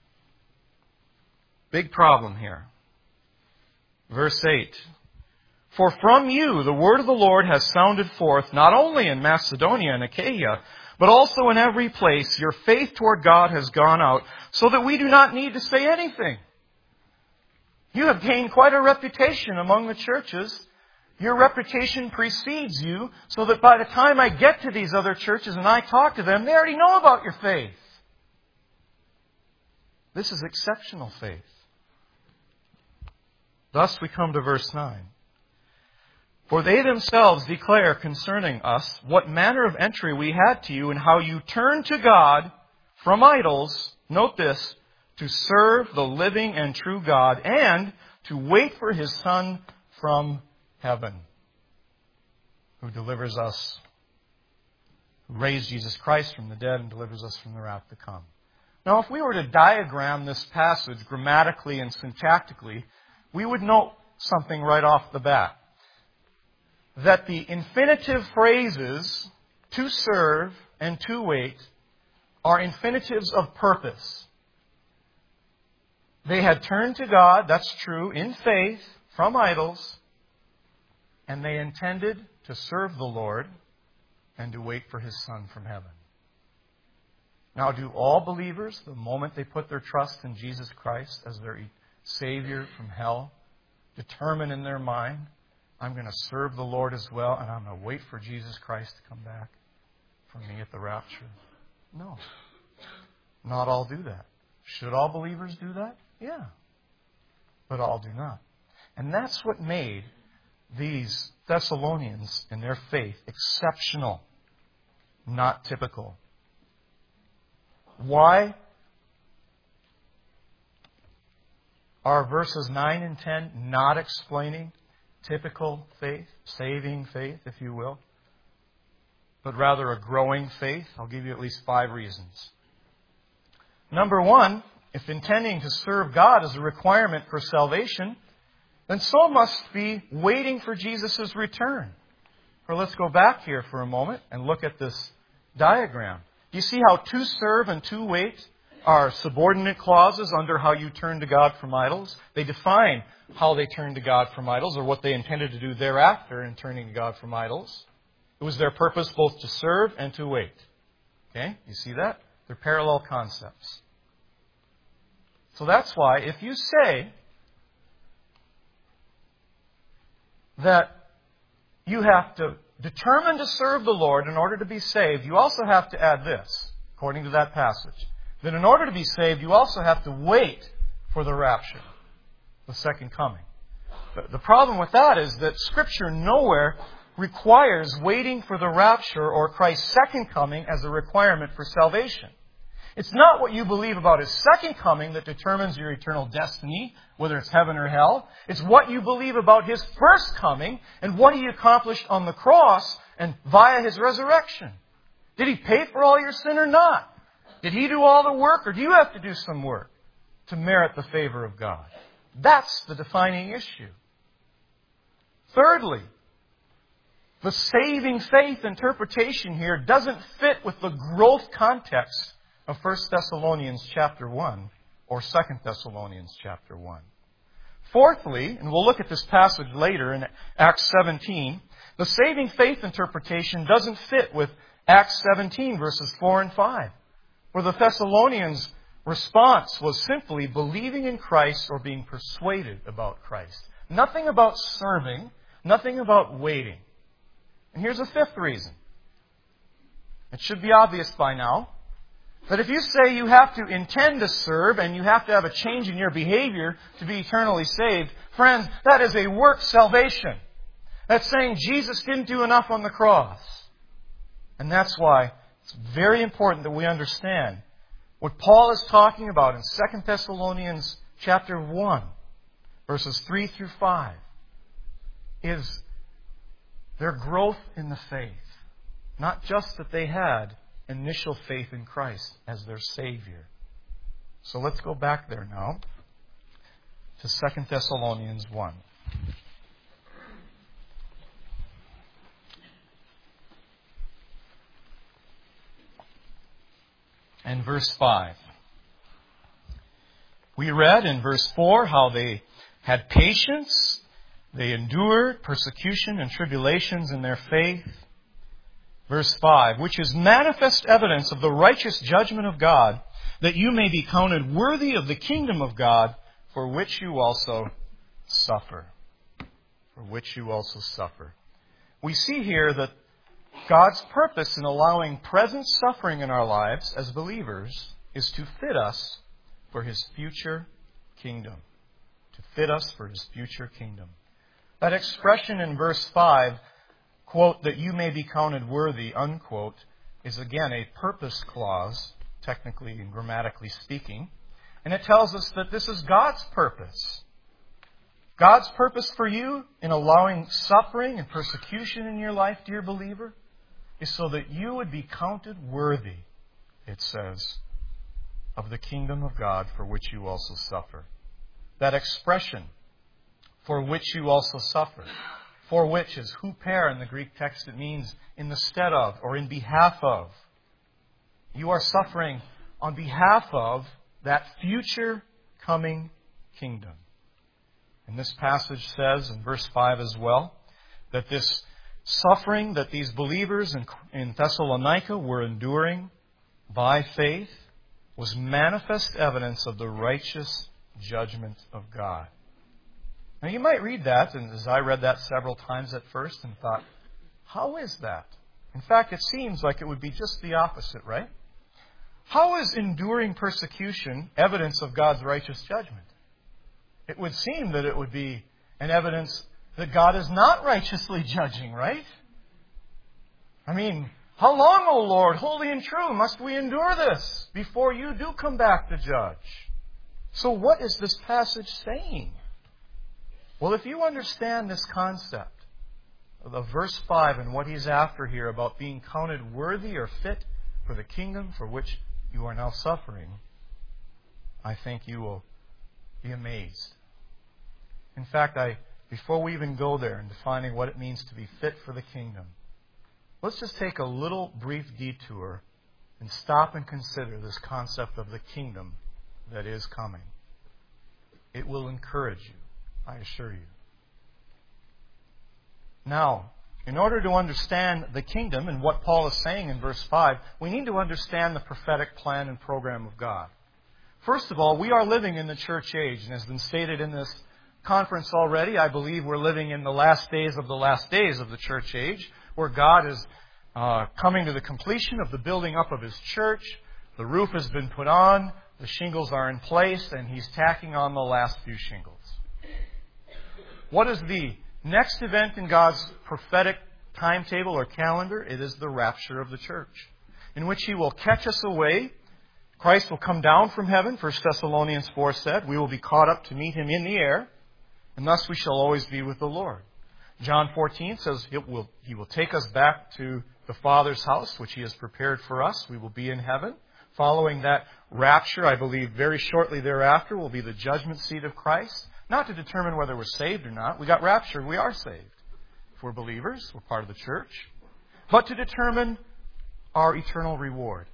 Big problem here. Verse eight. For from you the word of the Lord has sounded forth, not only in Macedonia and Achaia, but also in every place. Your faith toward God has gone out, so that we do not need to say anything. You have gained quite a reputation among the churches. Your reputation precedes you, so that by the time I get to these other churches and I talk to them, they already know about your faith. This is exceptional faith. Thus we come to verse nine. For they themselves declare concerning us what manner of entry we had to you and how you turned to God from idols, note this, to serve the living and true God and to wait for His Son from heaven, who delivers us, who raised Jesus Christ from the dead and delivers us from the wrath to come. Now, if we were to diagram this passage grammatically and syntactically, we would note something right off the bat. That the infinitive phrases to serve and to wait are infinitives of purpose. They had turned to God, that's true, in faith, from idols, and they intended to serve the Lord and to wait for His Son from heaven. Now, do all believers, the moment they put their trust in Jesus Christ as their Savior from hell, determine in their mind, I'm going to serve the Lord as well, and I'm going to wait for Jesus Christ to come back for me at the rapture? No. Not all do that. Should all believers do that? Yeah. But all do not. And that's what made these Thessalonians in their faith exceptional, not typical. Why Are verses nine and ten not explaining typical faith, saving faith, if you will, but rather a growing faith? I'll give you at least five reasons. Number one, if intending to serve God is a requirement for salvation, then so must be waiting for Jesus' return. Or let's go back here for a moment and look at this diagram. Do you see how to serve and to wait are subordinate clauses under how you turn to God from idols? They define how they turn to God from idols or what they intended to do thereafter in turning to God from idols. It was their purpose both to serve and to wait. Okay? You see that? They're parallel concepts. So that's why if you say that you have to determine to serve the Lord in order to be saved, you also have to add this, according to that passage. That in order to be saved, you also have to wait for the rapture, the second coming. The problem with that is that Scripture nowhere requires waiting for the rapture or Christ's second coming as a requirement for salvation. It's not what you believe about His second coming that determines your eternal destiny, whether it's heaven or hell. It's what you believe about His first coming and what He accomplished on the cross and via His resurrection. Did He pay for all your sin or not? Did He do all the work, or do you have to do some work to merit the favor of God? That's the defining issue. Thirdly, the saving faith interpretation here doesn't fit with the growth context of First Thessalonians chapter one or Second Thessalonians chapter one. Fourthly, and we'll look at this passage later in Acts seventeen, the saving faith interpretation doesn't fit with Acts seventeen verses four and five. Where the Thessalonians' response was simply believing in Christ or being persuaded about Christ. Nothing about serving, nothing about waiting. And here's a fifth reason. It should be obvious by now that if you say you have to intend to serve and you have to have a change in your behavior to be eternally saved, friends, that is a work salvation. That's saying Jesus didn't do enough on the cross. And that's why it's very important that we understand what Paul is talking about in Second Thessalonians chapter one, verses three through five, is their growth in the faith. Not just that they had initial faith in Christ as their Savior. So let's go back there now to Second Thessalonians one. And verse five. We read in verse four how they had patience, they endured persecution and tribulations in their faith. Verse five, which is manifest evidence of the righteous judgment of God, that you may be counted worthy of the kingdom of God, for which you also suffer. For which you also suffer. We see here that God's purpose in allowing present suffering in our lives as believers is to fit us for His future kingdom. To fit us for His future kingdom. That expression in verse five, quote, that you may be counted worthy, unquote, is again a purpose clause, technically and grammatically speaking. And it tells us that this is God's purpose. God's purpose for you in allowing suffering and persecution in your life, dear believer, is so that you would be counted worthy, it says, of the kingdom of God for which you also suffer. That expression, for which you also suffer, for which is huper in the Greek text. It means in the stead of or in behalf of. You are suffering on behalf of that future coming kingdom. And this passage says in verse five as well, that this suffering that these believers in, in Thessalonica were enduring by faith was manifest evidence of the righteous judgment of God. Now you might read that, and as I read that several times at first and thought, how is that? In fact, it seems like it would be just the opposite, right? How is enduring persecution evidence of God's righteous judgment? It would seem that it would be an evidence that God is not righteously judging, right? I mean, how long, O Lord, holy and true, must we endure this before you do come back to judge? So what is this passage saying? Well, if you understand this concept of verse five and what he's after here about being counted worthy or fit for the kingdom for which you are now suffering, I think you will be amazed. In fact, I before we even go there in defining what it means to be fit for the kingdom, let's just take a little brief detour and stop and consider this concept of the kingdom that is coming. It will encourage you, I assure you. Now, in order to understand the kingdom and what Paul is saying in verse five, we need to understand the prophetic plan and program of God. First of all, we are living in the church age, and as has been stated in this conference already, I believe we're living in the last days of the last days of the church age, where God is uh, coming to the completion of the building up of His church. The roof has been put on, the shingles are in place, and He's tacking on the last few shingles. What is the next event in God's prophetic timetable or calendar? It is the rapture of the church, in which He will catch us away. Christ will come down from heaven, First Thessalonians four said. We will be caught up to meet Him in the air, and thus we shall always be with the Lord. John fourteen says it will, He will take us back to the Father's house, which He has prepared for us. We will be in heaven. Following that rapture, I believe very shortly thereafter will be the judgment seat of Christ. Not to determine whether we're saved or not. We got raptured, we are saved. If we're believers, we're part of the church. But to determine our eternal reward.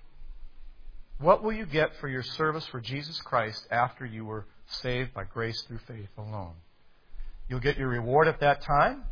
What will you get for your service for Jesus Christ after you were saved by grace through faith alone? You'll get your reward at that time,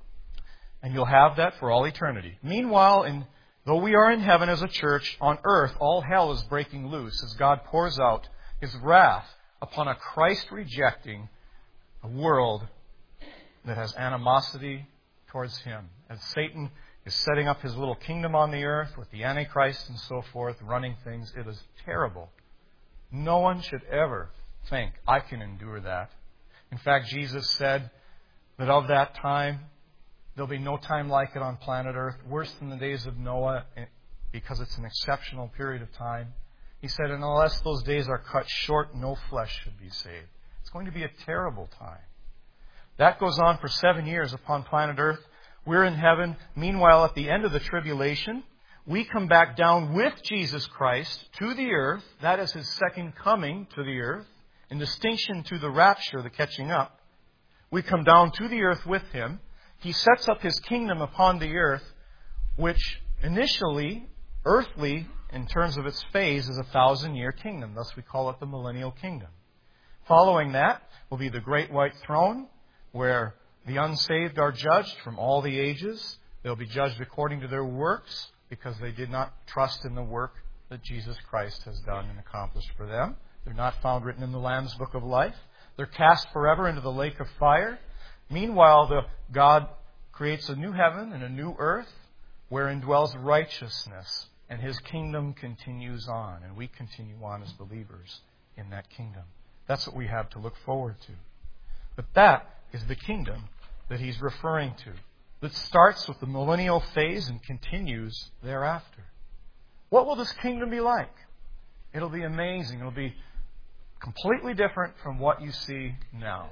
and you'll have that for all eternity. Meanwhile, in, though we are in heaven as a church, on earth all hell is breaking loose as God pours out His wrath upon a Christ-rejecting a world that has animosity towards Him. As Satan is setting up his little kingdom on the earth with the Antichrist and so forth, running things, it is terrible. No one should ever think, I can endure that. In fact, Jesus said that of that time, there'll be no time like it on planet Earth, worse than the days of Noah, because it's an exceptional period of time. He said, and unless those days are cut short, no flesh should be saved. It's going to be a terrible time. That goes on for seven years upon planet Earth. We're in heaven. Meanwhile, at the end of the tribulation, we come back down with Jesus Christ to the earth. That is His second coming to the earth. In distinction to the rapture, the catching up, we come down to the earth with Him. He sets up His kingdom upon the earth, which initially, earthly, in terms of its phase, is a thousand-year kingdom. Thus we call it the millennial kingdom. Following that will be the great white throne, where the unsaved are judged from all the ages. They'll be judged according to their works, because they did not trust in the work that Jesus Christ has done and accomplished for them. They're not found written in the Lamb's Book of Life. They're cast forever into the lake of fire. Meanwhile, the God creates a new heaven and a new earth wherein dwells righteousness, and His kingdom continues on, and we continue on as believers in that kingdom. That's what we have to look forward to. But that is the kingdom that he's referring to, that starts with the millennial phase and continues thereafter. What will this kingdom be like? It'll be amazing. It'll be completely different from what you see now.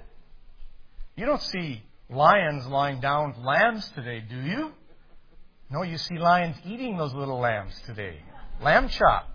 You don't see lions lying down with lambs today, do you? No, you see lions eating those little lambs today. Lamb chop.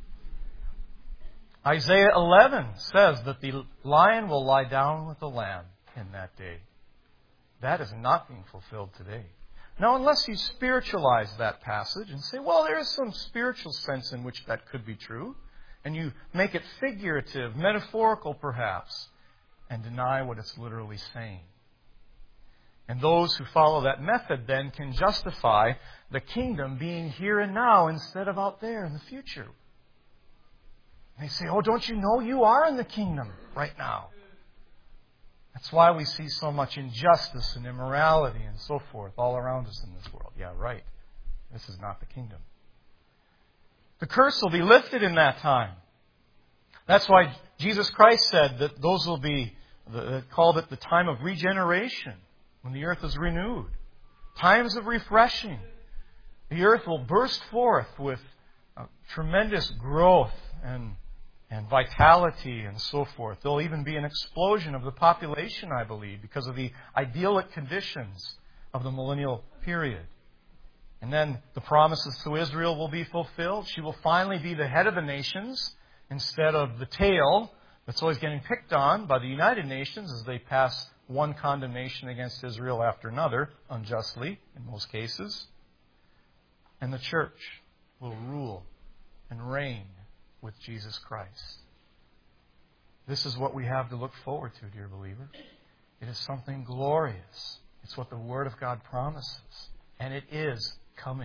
Isaiah eleven says that the lion will lie down with the lamb in that day. That is not being fulfilled today. Now, unless you spiritualize that passage and say, well, there is some spiritual sense in which that could be true, and you make it figurative, metaphorical perhaps, and deny what it's literally saying. And those who follow that method then can justify the kingdom being here and now instead of out there in the future. They say, oh, don't you know you are in the kingdom right now? That's why we see so much injustice and immorality and so forth all around us in this world. Yeah, right. This is not the kingdom. The curse will be lifted in that time. That's why Jesus Christ said that those will be, the, called it the time of regeneration, when the earth is renewed. Times of refreshing. The earth will burst forth with uh, tremendous growth and and vitality and so forth. There'll even be an explosion of the population, I believe, because of the idyllic conditions of the millennial period. And then the promises to Israel will be fulfilled. She will finally be the head of the nations instead of the tail that's always getting picked on by the United Nations as they pass one condemnation against Israel after another, unjustly in most cases. And the church will rule and reign with Jesus Christ. This is what we have to look forward to, dear believer. It is something glorious. It's what the Word of God promises. And it is coming.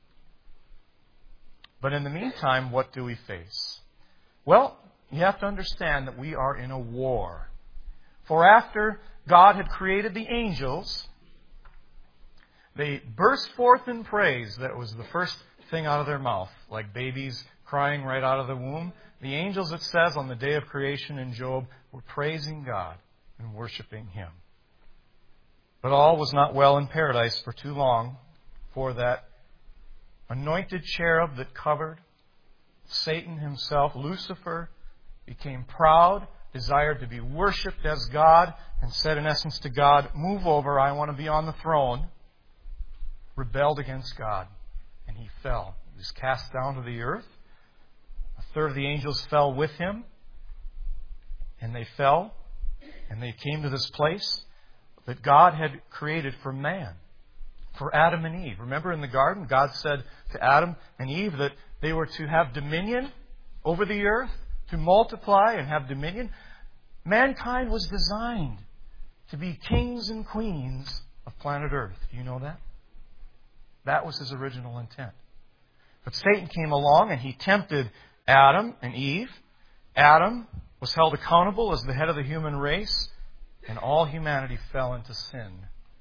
But in the meantime, what do we face? Well, you have to understand that we are in a war. For after God had created the angels, they burst forth in praise. That was the first thing out of their mouth, like babies crying right out of the womb. The angels, it says, on the day of creation in Job, were praising God and worshiping Him. But all was not well in paradise for too long, for that anointed cherub that covered Satan himself, Lucifer, became proud, desired to be worshipped as God, and said in essence to God, "Move over, I want to be on the throne," rebelled against God, and he fell. He was cast down to the earth. A third of the angels fell with him, and they fell, and they came to this place that God had created for man, for Adam and Eve. Remember in the garden, God said to Adam and Eve that they were to have dominion over the earth, to multiply and have dominion. Mankind was designed to be kings and queens of planet Earth. Do you know that? That was His original intent. But Satan came along and he tempted Adam and Eve. Adam was held accountable as the head of the human race, and all humanity fell into sin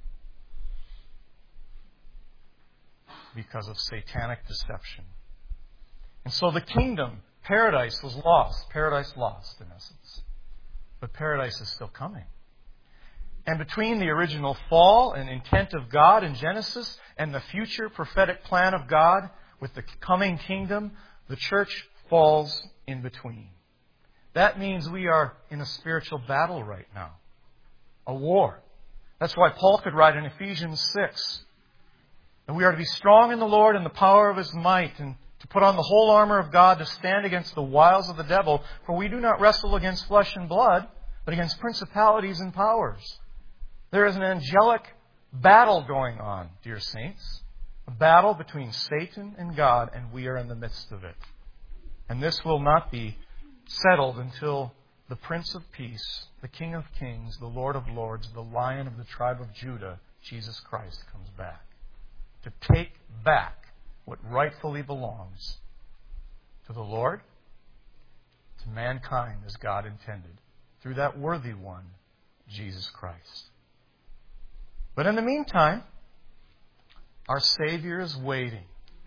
because of satanic deception. And so the kingdom, paradise, was lost. Paradise lost, in essence. But paradise is still coming. And between the original fall and intent of God in Genesis and the future prophetic plan of God with the coming kingdom, the church falls in between. That means we are in a spiritual battle right now. A war. That's why Paul could write in Ephesians six that we are to be strong in the Lord and the power of His might, and to put on the whole armor of God to stand against the wiles of the devil. For we do not wrestle against flesh and blood, but against principalities and powers. There is an angelic battle going on, dear saints. A battle between Satan and God, and we are in the midst of it. And this will not be settled until the Prince of Peace, the King of Kings, the Lord of Lords, the Lion of the tribe of Judah, Jesus Christ, comes back. To take back what rightfully belongs to the Lord, to mankind as God intended, through that worthy one, Jesus Christ. But in the meantime, our Savior is waiting.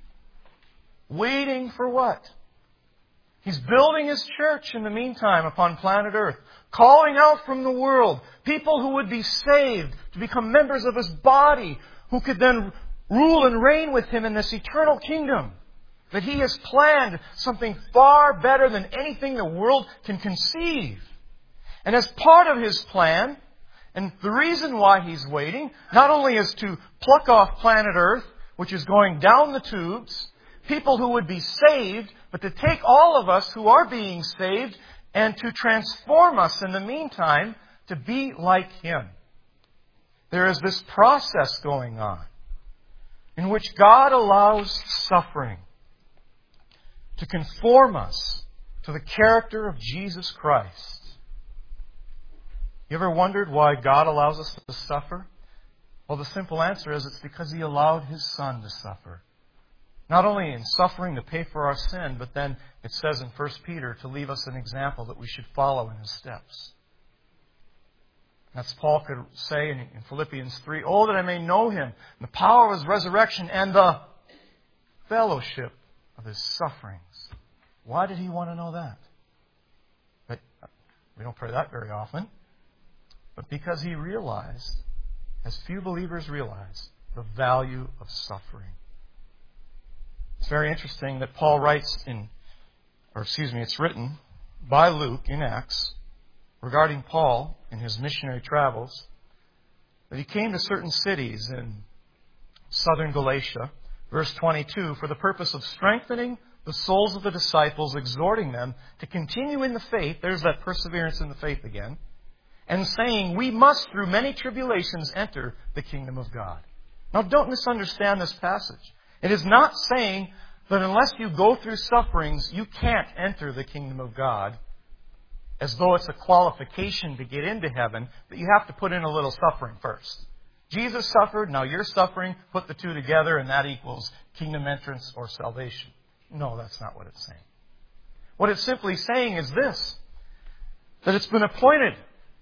Waiting for what? He's building His church in the meantime upon planet Earth, calling out from the world people who would be saved to become members of His body, who could then rule and reign with Him in this eternal kingdom. That He has planned something far better than anything the world can conceive. And as part of His plan, and the reason why He's waiting, not only is to pluck off planet Earth, which is going down the tubes, people who would be saved, but to take all of us who are being saved and to transform us in the meantime to be like Him. There is this process going on in which God allows suffering to conform us to the character of Jesus Christ. You ever wondered why God allows us to suffer? Well, the simple answer is it's because He allowed His Son to suffer. Not only in suffering to pay for our sin, but then it says in First Peter to leave us an example that we should follow in His steps. That's Paul could say in Philippians three, "Oh, that I may know Him, the power of His resurrection, and the fellowship of His sufferings." Why did He want to know that? But we don't pray that very often. But because He realized, as few believers realize, the value of suffering. It's very interesting that Paul writes in, or excuse me, it's written by Luke in Acts regarding Paul in his missionary travels, that he came to certain cities in southern Galatia, verse twenty-two, for the purpose of strengthening the souls of the disciples, exhorting them to continue in the faith. There's that perseverance in the faith again. And saying, we must through many tribulations enter the kingdom of God. Now don't misunderstand this passage. It is not saying that unless you go through sufferings, you can't enter the kingdom of God, as though it's a qualification to get into heaven, that you have to put in a little suffering first. Jesus suffered, now you're suffering, put the two together, and that equals kingdom entrance or salvation. No, that's not what it's saying. What it's simply saying is this, that it's been appointed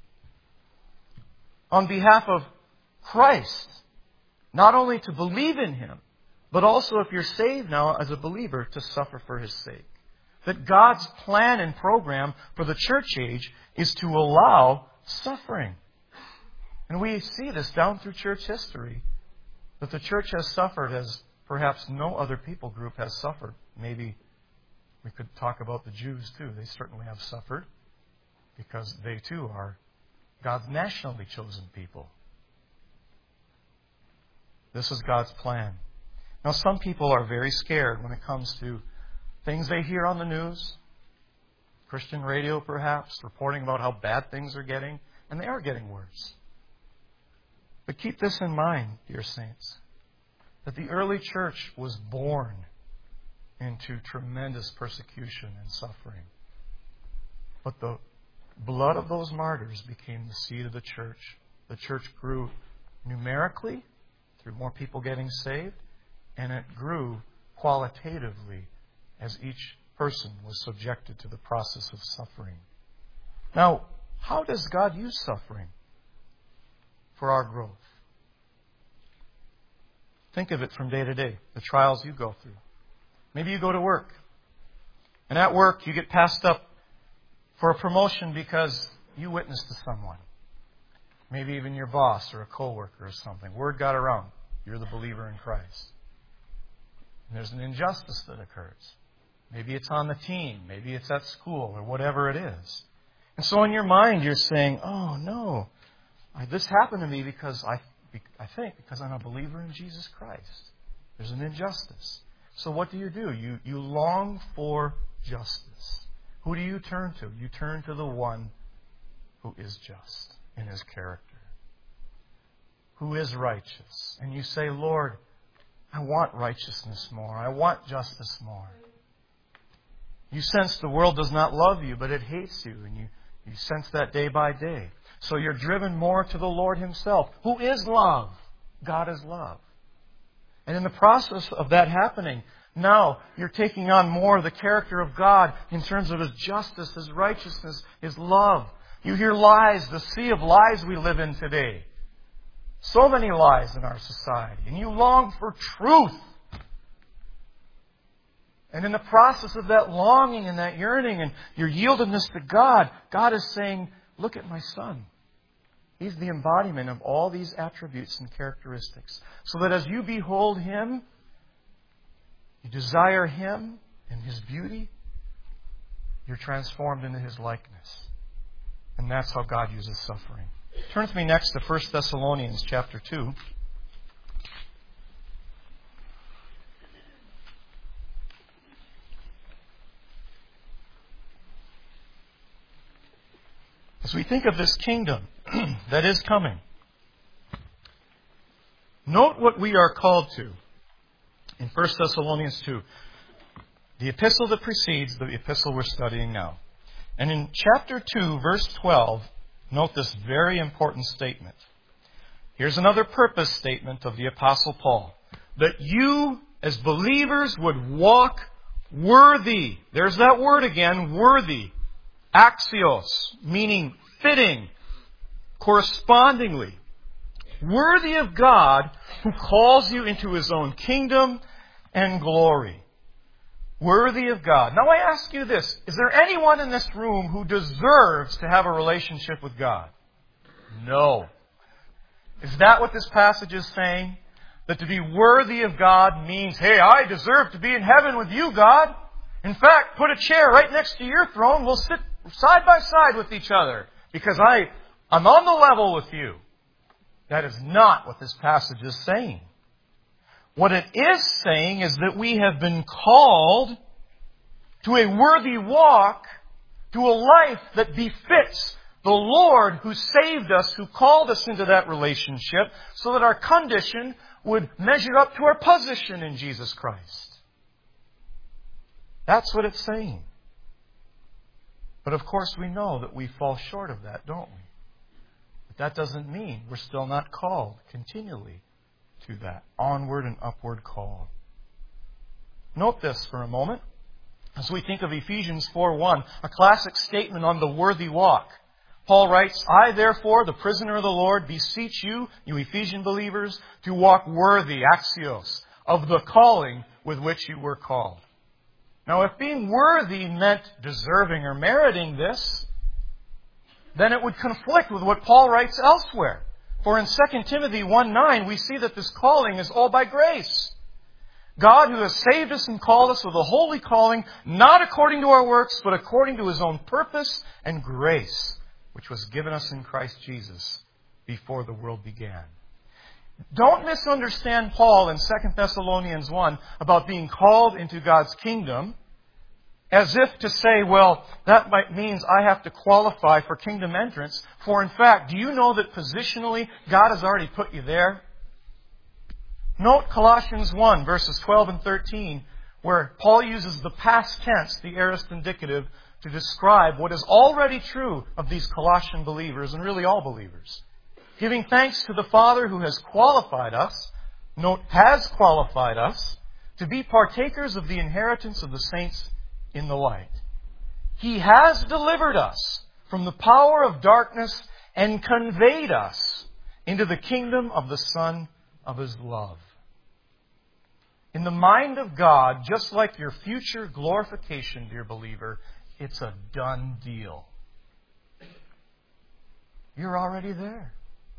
on behalf of Christ, not only to believe in Him, but also if you're saved now as a believer, to suffer for His sake. That God's plan and program for the church age is to allow suffering. And we see this down through church history, that the church has suffered as perhaps no other people group has suffered. Maybe we could talk about the Jews too. They certainly have suffered because they too are God's nationally chosen people. This is God's plan. Now, some people are very scared when it comes to things they hear on the news, Christian radio perhaps, reporting about how bad things are getting, and they are getting worse. But keep this in mind, dear saints, that the early church was born into tremendous persecution and suffering. But the blood of those martyrs became the seed of the church. The church grew numerically through more people getting saved, and it grew qualitatively as each person was subjected to the process of suffering. Now, how does God use suffering for our growth? Think of it from day to day, the trials you go through. Maybe you go to work, and at work you get passed up for a promotion because you witnessed to someone. Maybe even your boss or a coworker or something. Word got around. You're the believer in Christ. And there's an injustice that occurs. Maybe it's on the team. Maybe it's at school or whatever it is. And so in your mind you're saying, oh no, I, this happened to me because I, I think because I'm a believer in Jesus Christ. There's an injustice. So what do you do? You, you long for justice. Who do you turn to? You turn to the one who is just in His character, who is righteous. And you say, Lord, I want righteousness more. I want justice more. You sense the world does not love you, but it hates you. And you, you sense that day by day. So you're driven more to the Lord Himself, who is love. God is love. And in the process of that happening, now you're taking on more the character of God in terms of His justice, His righteousness, His love. You hear lies, the sea of lies we live in today. So many lies in our society. And you long for truth. And in the process of that longing and that yearning and your yieldedness to God, God is saying, look at my Son. He's the embodiment of all these attributes and characteristics. So that as you behold Him, you desire Him and His beauty, you're transformed into His likeness. And that's how God uses suffering. Turn with me next to First Thessalonians chapter two. As we think of this kingdom that is coming, note what we are called to in First Thessalonians two, the epistle that precedes the epistle we're studying now. And in chapter two, verse twelve, note this very important statement. Here's another purpose statement of the Apostle Paul. That you, as believers, would walk worthy. There's that word again, worthy. Axios, meaning fitting, correspondingly. Worthy of God, who calls you into His own kingdom and glory. Worthy of God. Now I ask you this. Is there anyone in this room who deserves to have a relationship with God? No. Is that what this passage is saying? That to be worthy of God means, hey, I deserve to be in heaven with you, God. In fact, put a chair right next to your throne. We'll sit side by side with each other because I, I'm on the level with you. That is not what this passage is saying. What it is saying is that we have been called to a worthy walk, to a life that befits the Lord who saved us, who called us into that relationship, so that our condition would measure up to our position in Jesus Christ. That's what it's saying. But of course we know that we fall short of that, don't we? But that doesn't mean we're still not called continually to that onward and upward call. Note this for a moment as we think of Ephesians four one, a classic statement on the worthy walk. Paul writes, I therefore, the prisoner of the Lord, beseech you, you Ephesian believers, to walk worthy, axios, of the calling with which you were called. Now, if being worthy meant deserving or meriting this, then it would conflict with what Paul writes elsewhere. For in Second Timothy one nine, we see that this calling is all by grace. God who has saved us and called us with a holy calling, not according to our works, but according to His own purpose and grace, which was given us in Christ Jesus before the world began. Don't misunderstand Paul in Second Thessalonians one about being called into God's kingdom as if to say, well, that might means I have to qualify for kingdom entrance. For in fact, do you know that positionally God has already put you there? Note Colossians one, verses twelve and thirteen, where Paul uses the past tense, the aorist indicative, to describe what is already true of these Colossian believers and really all believers. Giving thanks to the Father who has qualified us, note, has qualified us, to be partakers of the inheritance of the saints in the light. He has delivered us from the power of darkness and conveyed us into the kingdom of the Son of His love. In the mind of God, just like your future glorification, dear believer, it's a done deal. You're already there.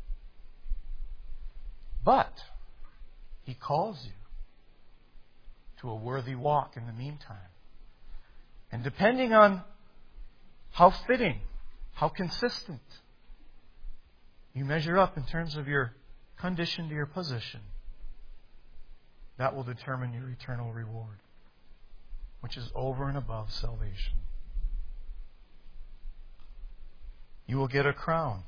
But He calls you to a worthy walk in the meantime. And depending on how fitting, how consistent you measure up in terms of your condition to your position, that will determine your eternal reward, which is over and above salvation. You will get a crown.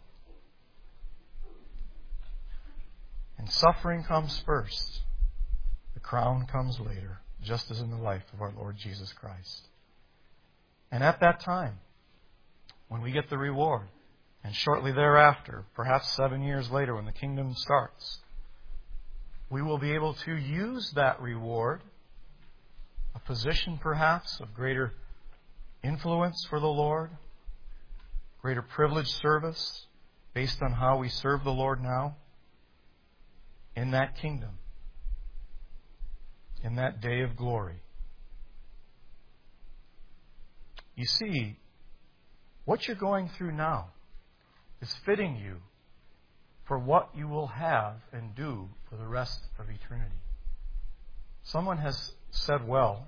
And suffering comes first. The crown comes later, just as in the life of our Lord Jesus Christ. And at that time, when we get the reward, and shortly thereafter, perhaps seven years later when the kingdom starts, we will be able to use that reward, a position perhaps of greater influence for the Lord, greater privileged service based on how we serve the Lord now, in that kingdom, in that day of glory. You see, what you're going through now is fitting you for what you will have and do for the rest of eternity. Someone has said well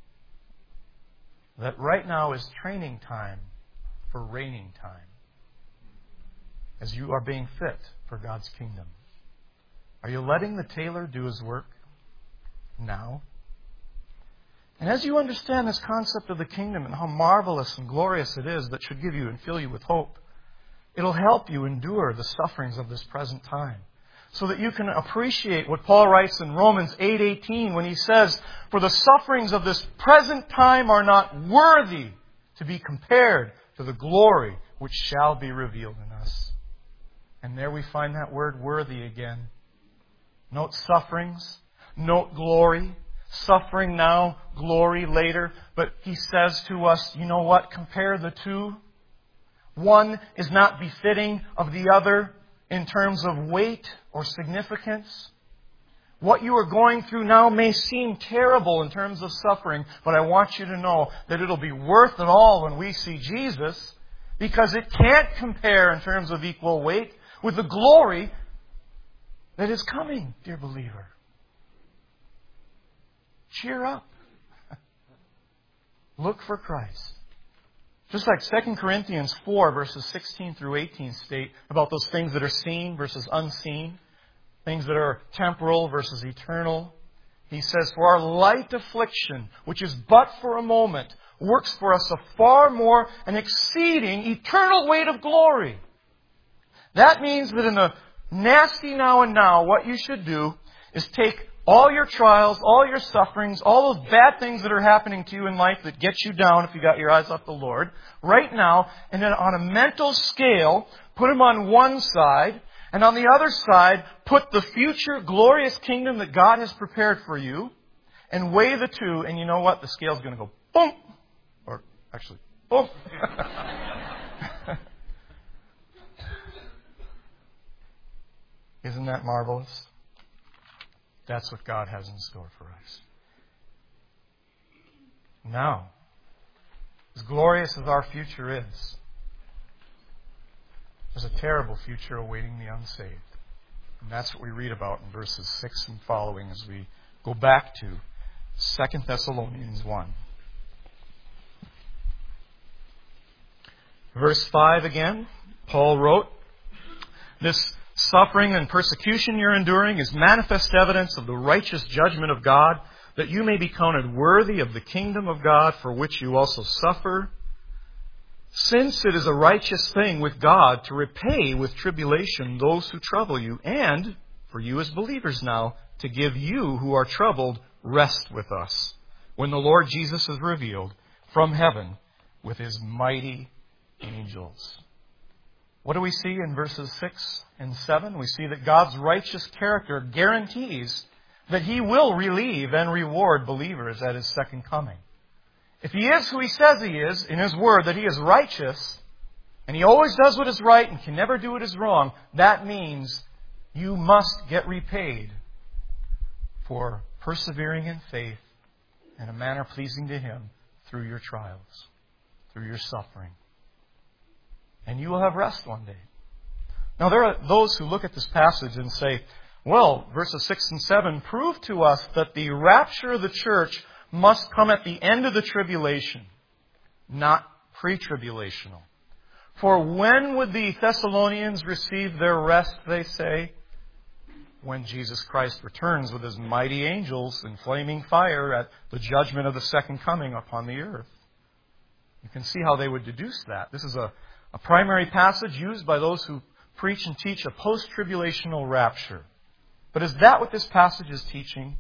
that right now is training time for reigning time, as you are being fit for God's kingdom. Are you letting the tailor do his work now? And as you understand this concept of the kingdom and how marvelous and glorious it is that should give you and fill you with hope, it'll help you endure the sufferings of this present time so that you can appreciate what Paul writes in Romans eight eighteen when he says, for the sufferings of this present time are not worthy to be compared to the glory which shall be revealed in us. And there we find that word worthy again. Note sufferings, note glory, suffering now, glory later. But he says to us, you know what? Compare the two. One is not befitting of the other in terms of weight or significance. What you are going through now may seem terrible in terms of suffering, but I want you to know that it'll be worth it all when we see Jesus, because it can't compare in terms of equal weight with the glory that is coming, dear believer. Cheer up. Look for Christ. Just like Second Corinthians four, verses sixteen through eighteen state about those things that are seen versus unseen, things that are temporal versus eternal. He says, for our light affliction, which is but for a moment, works for us a far more and exceeding eternal weight of glory. That means that in the nasty now and now, what you should do is take all your trials, all your sufferings, all those bad things that are happening to you in life that get you down if you got your eyes off the Lord, right now, and then on a mental scale, put them on one side, and on the other side, put the future glorious kingdom that God has prepared for you, and weigh the two, and you know what? The scale's going to go boom! Or actually, boom! Isn't that marvelous? That's what God has in store for us. Now, as glorious as our future is, there's a terrible future awaiting the unsaved. And that's what we read about in verses six and following as we go back to Second Thessalonians one. Verse five again, Paul wrote, this suffering and persecution you're enduring is manifest evidence of the righteous judgment of God, that you may be counted worthy of the kingdom of God for which you also suffer. Since it is a righteous thing with God to repay with tribulation those who trouble you, and for you as believers now, to give you who are troubled rest with us, when the Lord Jesus is revealed from heaven with His mighty angels. What do we see in verses six and seven? We see that God's righteous character guarantees that He will relieve and reward believers at His second coming. If He is who He says He is, in His Word, that He is righteous, and He always does what is right and can never do what is wrong, that means you must get repaid for persevering in faith in a manner pleasing to Him through your trials, through your suffering. And you will have rest one day. Now, there are those who look at this passage and say, well, verses six and seven prove to us that the rapture of the church must come at the end of the tribulation, not pre-tribulational. For when would the Thessalonians receive their rest, they say? When Jesus Christ returns with His mighty angels in flaming fire at the judgment of the second coming upon the earth. You can see how they would deduce that. This is a A primary passage used by those who preach and teach a post-tribulational rapture. But is that what this passage is teaching?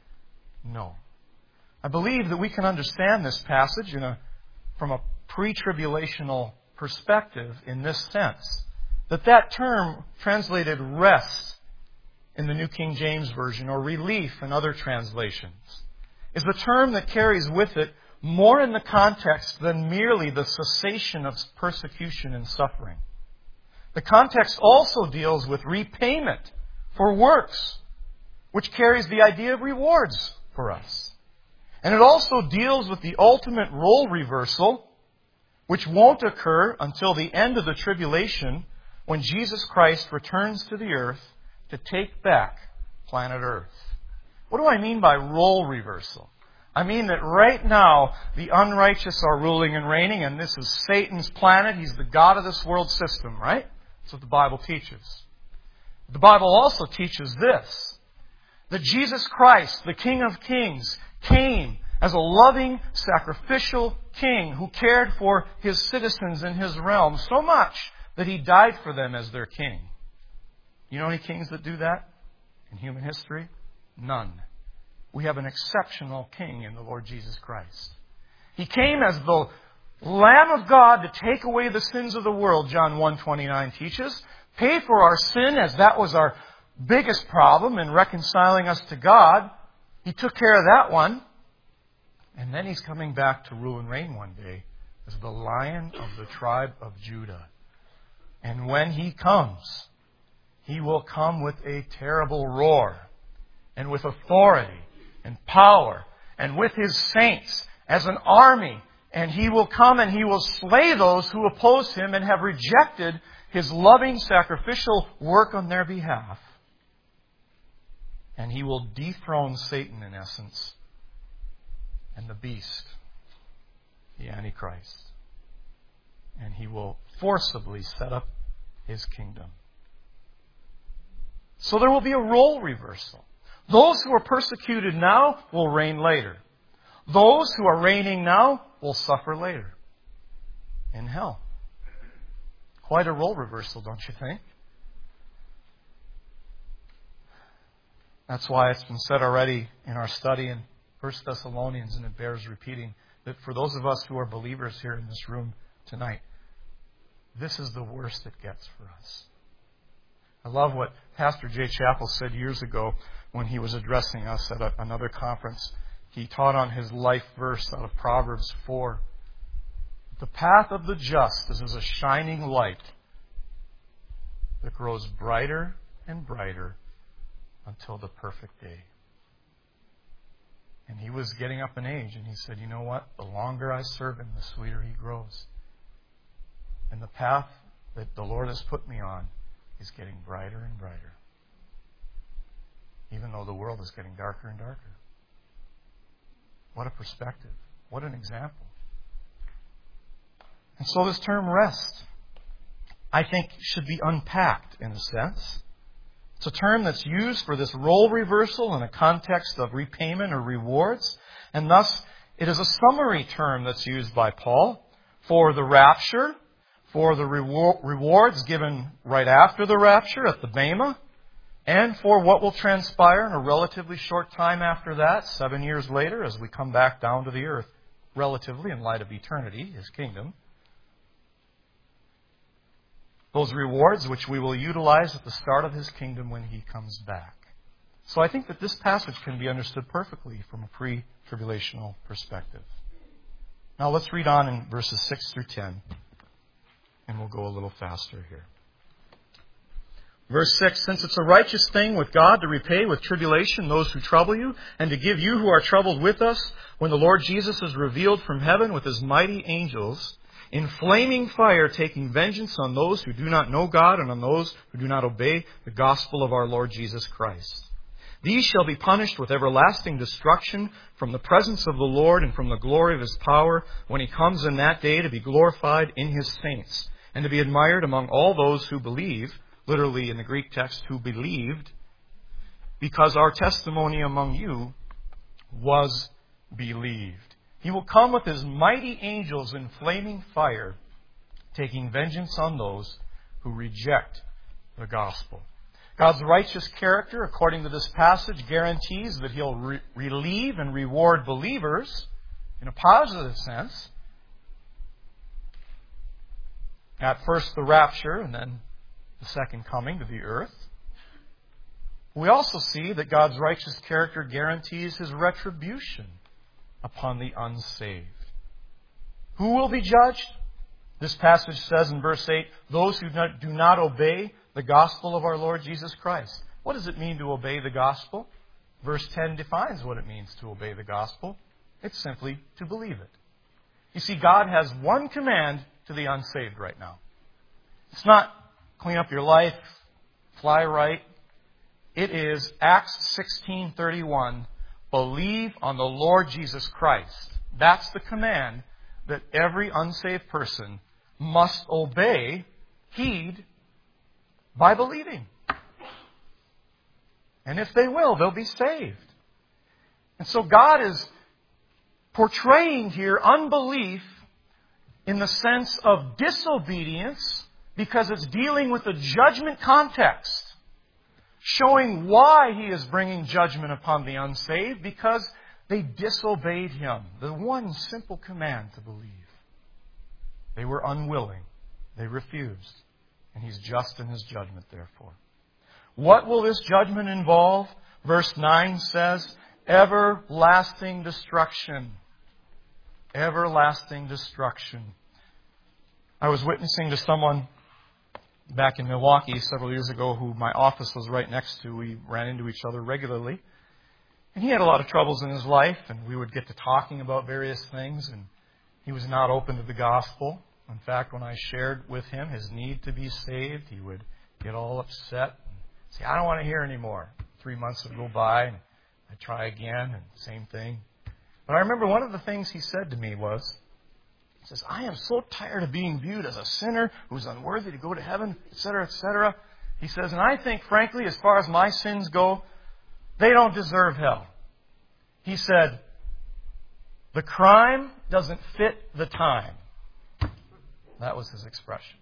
No. I believe that we can understand this passage in a, from a pre-tribulational perspective in this sense. That that term translated rest in the New King James Version, or relief in other translations, is the term that carries with it more in the context than merely the cessation of persecution and suffering. The context also deals with repayment for works, which carries the idea of rewards for us. And it also deals with the ultimate role reversal, which won't occur until the end of the tribulation, when Jesus Christ returns to the earth to take back planet Earth. What do I mean by role reversal? I mean that right now, the unrighteous are ruling and reigning, and this is Satan's planet. He's the god of this world system, right? That's what the Bible teaches. The Bible also teaches this, that Jesus Christ, the King of Kings, came as a loving, sacrificial King who cared for His citizens in His realm so much that He died for them as their King. You know any kings that do that in human history? None. We have an exceptional King in the Lord Jesus Christ. He came as the Lamb of God to take away the sins of the world, John one twenty-nine teaches. Pay for our sin, as that was our biggest problem in reconciling us to God. He took care of that one. And then He's coming back to rule and reign one day as the Lion of the tribe of Judah. And when He comes, He will come with a terrible roar and with authority and power, and with His saints as an army. And He will come and He will slay those who oppose Him and have rejected His loving sacrificial work on their behalf. And He will dethrone Satan, in essence, and the beast, the Antichrist. and He will forcibly set up His kingdom. So there will be a role reversal. Those who are persecuted now will reign later. Those who are reigning now will suffer later in hell. Quite a role reversal, don't you think? That's why it's been said already in our study in First Thessalonians, and it bears repeating, that for those of us who are believers here in this room tonight, this is the worst it gets for us. I love what Pastor Jay Chappell said years ago when he was addressing us at a, another conference. He taught on his life verse out of Proverbs four. The path of the just is as a shining light that grows brighter and brighter until the perfect day. And he was getting up in age, and he said, you know what? The longer I serve Him, the sweeter He grows. And the path that the Lord has put me on is getting brighter and brighter, even though the world is getting darker and darker. What a perspective. What an example. And so this term rest, I think, should be unpacked in a sense. It's a term that's used for this role reversal in a context of repayment or rewards, and thus it is a summary term that's used by Paul for the rapture, for the rewards given right after the rapture at the Bema, and for what will transpire in a relatively short time after that, seven years later, as we come back down to the earth, relatively in light of eternity, His kingdom. Those rewards which we will utilize at the start of His kingdom when He comes back. So I think that this passage can be understood perfectly from a pre-tribulational perspective. Now let's read on in verses six through ten. And we'll go a little faster here. Verse six, since it's a righteous thing with God to repay with tribulation those who trouble you, and to give you who are troubled with us, when the Lord Jesus is revealed from heaven with His mighty angels, in flaming fire taking vengeance on those who do not know God and on those who do not obey the gospel of our Lord Jesus Christ. These shall be punished with everlasting destruction from the presence of the Lord and from the glory of His power, when He comes in that day to be glorified in His saints, and to be admired among all those who believe, literally in the Greek text, who believed, because our testimony among you was believed. He will come with His mighty angels in flaming fire, taking vengeance on those who reject the gospel. God's righteous character, according to this passage, guarantees that He'll re- relieve and reward believers in a positive sense. At first the rapture, and then the second coming to the earth. We also see that God's righteous character guarantees His retribution upon the unsaved. Who will be judged? This passage says in verse eight, those who do not obey the gospel of our Lord Jesus Christ. What does it mean to obey the gospel? Verse ten defines what it means to obey the gospel. It's simply to believe it. You see, God has one command to the unsaved right now. It's not clean up your life, fly right. It is Acts sixteen thirty-one, believe on the Lord Jesus Christ. That's the command that every unsaved person must obey, heed, by believing. And if they will, they'll be saved. And so God is portraying here unbelief in the sense of disobedience, because it's dealing with a judgment context, showing why He is bringing judgment upon the unsaved, because they disobeyed Him. The one simple command to believe. They were unwilling. They refused. And He's just in His judgment, therefore. What will this judgment involve? Verse nine says, everlasting destruction. Everlasting destruction. I was witnessing to someone back in Milwaukee several years ago who my office was right next to. We ran into each other regularly. And he had a lot of troubles in his life, and we would get to talking about various things, and he was not open to the gospel. In fact, when I shared with him his need to be saved, he would get all upset and say, I don't want to hear anymore. Three months would go by, and I'd try again, and same thing. But I remember one of the things he said to me was, He says, I am so tired of being viewed as a sinner who's unworthy to go to heaven, et cetera, et cetera. He says, and I think, frankly, as far as my sins go, they don't deserve hell. He said, the crime doesn't fit the time. That was his expression.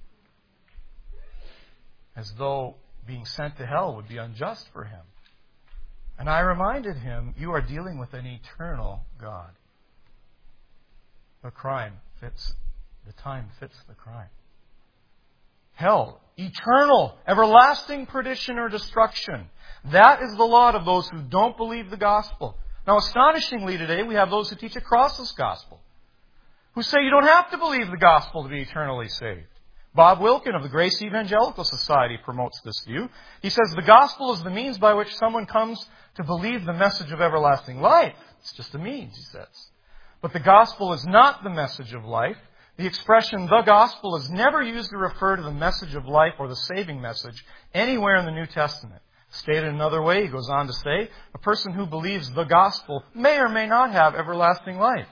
As though being sent to hell would be unjust for him. And I reminded him, you are dealing with an eternal God. The crime fits, the time fits the crime. Hell, eternal, everlasting perdition or destruction. That is the lot of those who don't believe the gospel. Now, astonishingly today, we have those who teach a crossless gospel, who say you don't have to believe the gospel to be eternally saved. Bob Wilkin of the Grace Evangelical Society promotes this view. He says the gospel is the means by which someone comes to believe the message of everlasting life. It's just a means, he says. But the gospel is not the message of life. The expression, the gospel, is never used to refer to the message of life or the saving message anywhere in the New Testament. Stated another way, he goes on to say, a person who believes the gospel may or may not have everlasting life.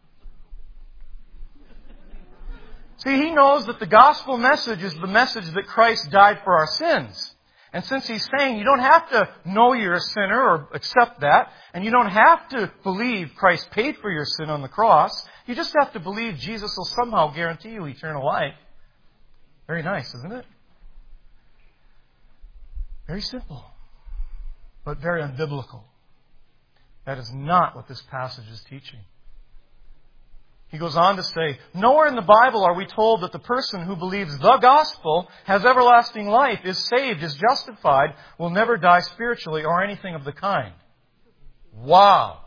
See, he knows that the gospel message is the message that Christ died for our sins. And since he's saying you don't have to know you're a sinner or accept that, and you don't have to believe Christ paid for your sin on the cross, you just have to believe Jesus will somehow guarantee you eternal life. Very nice, isn't it? Very simple, but very unbiblical. That is not what this passage is teaching. He goes on to say, nowhere in the Bible are we told that the person who believes the gospel has everlasting life, is saved, is justified, will never die spiritually or anything of the kind. Wow.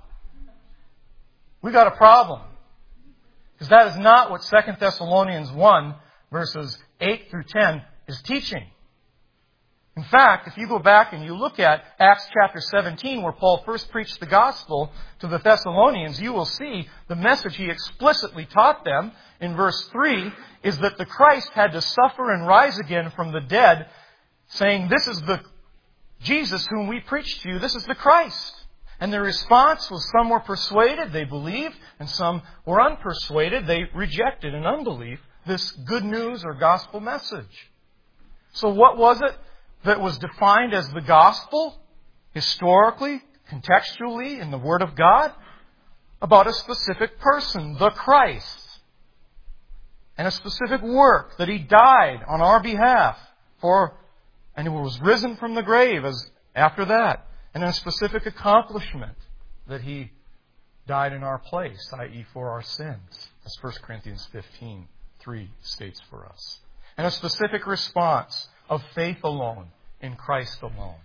We got a problem. Because that is not what Second Thessalonians one, verses eight through ten is teaching. In fact, if you go back and you look at Acts chapter seventeen, where Paul first preached the gospel to the Thessalonians, you will see the message he explicitly taught them in verse three is that the Christ had to suffer and rise again from the dead, saying, this is the Jesus whom we preach to you, this is the Christ. And their response was some were persuaded, they believed, and some were unpersuaded, they rejected in unbelief this good news or gospel message. So what was it that was defined as the gospel, historically, contextually, in the Word of God? About a specific person, the Christ. And a specific work that He died on our behalf for, and He was risen from the grave as after that. And a specific accomplishment that He died in our place, that is for our sins, as First Corinthians fifteen three states for us. And a specific response of faith alone, in Christ alone.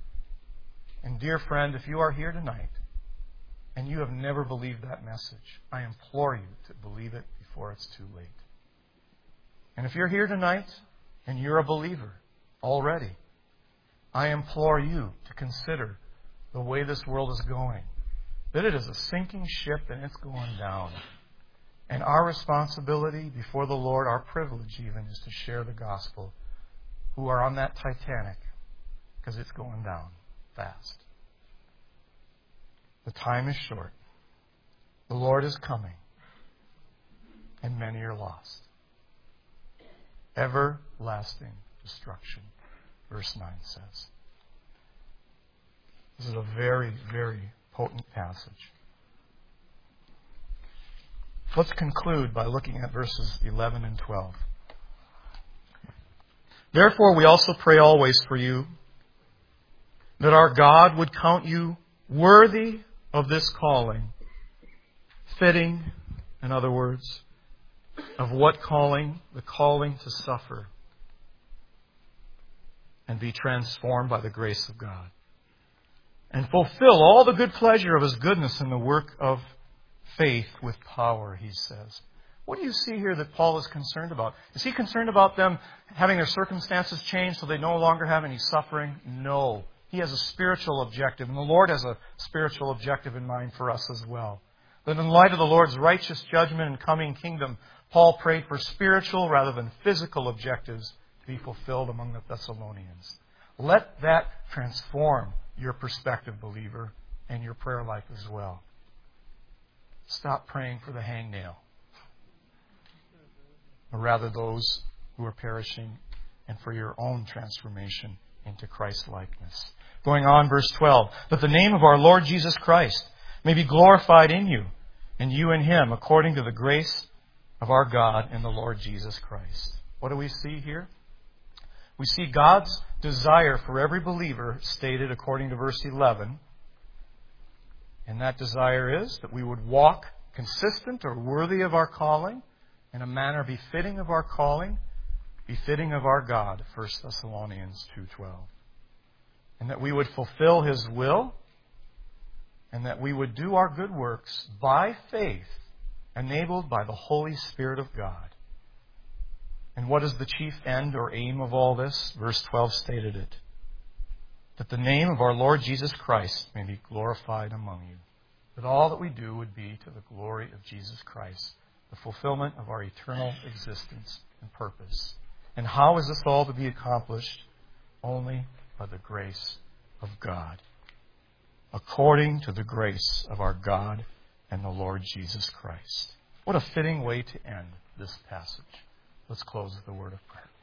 And dear friend, if you are here tonight and you have never believed that message, I implore you to believe it before it's too late. And if you're here tonight and you're a believer already, I implore you to consider the way this world is going, that it is a sinking ship and it's going down. And our responsibility before the Lord, our privilege even, is to share the gospel who are on that Titanic, because it's going down fast. The time is short. The Lord is coming, and many are lost. Everlasting destruction, verse nine says. This is a very, very potent passage. Let's conclude by looking at verses eleven and twelve. Therefore, we also pray always for you, that our God would count you worthy of this calling, fitting, in other words, of what calling? The calling to suffer and be transformed by the grace of God, and fulfill all the good pleasure of His goodness in the work of faith with power, he says. What do you see here that Paul is concerned about? Is he concerned about them having their circumstances changed so they no longer have any suffering? No. He has a spiritual objective, and the Lord has a spiritual objective in mind for us as well. That in light of the Lord's righteous judgment and coming kingdom, Paul prayed for spiritual rather than physical objectives to be fulfilled among the Thessalonians. Let that transform your perspective, believer, and your prayer life as well. Stop praying for the hangnail. or rather those who are perishing, and for your own transformation into Christ-likeness. Going on, verse twelve, that the name of our Lord Jesus Christ may be glorified in you, and you in Him, according to the grace of our God and the Lord Jesus Christ. What do we see here? We see God's desire for every believer stated according to verse eleven. And that desire is that we would walk consistent or worthy of our calling, in a manner befitting of our calling, befitting of our God, First Thessalonians two twelve. And that we would fulfill His will, and that we would do our good works by faith, enabled by the Holy Spirit of God. And what is the chief end or aim of all this? Verse twelve stated it. That the name of our Lord Jesus Christ may be glorified among you. That all that we do would be to the glory of Jesus Christ, the fulfillment of our eternal existence and purpose. And how is this all to be accomplished? Only by the grace of God. According to the grace of our God and the Lord Jesus Christ. What a fitting way to end this passage. Let's close with a word of prayer.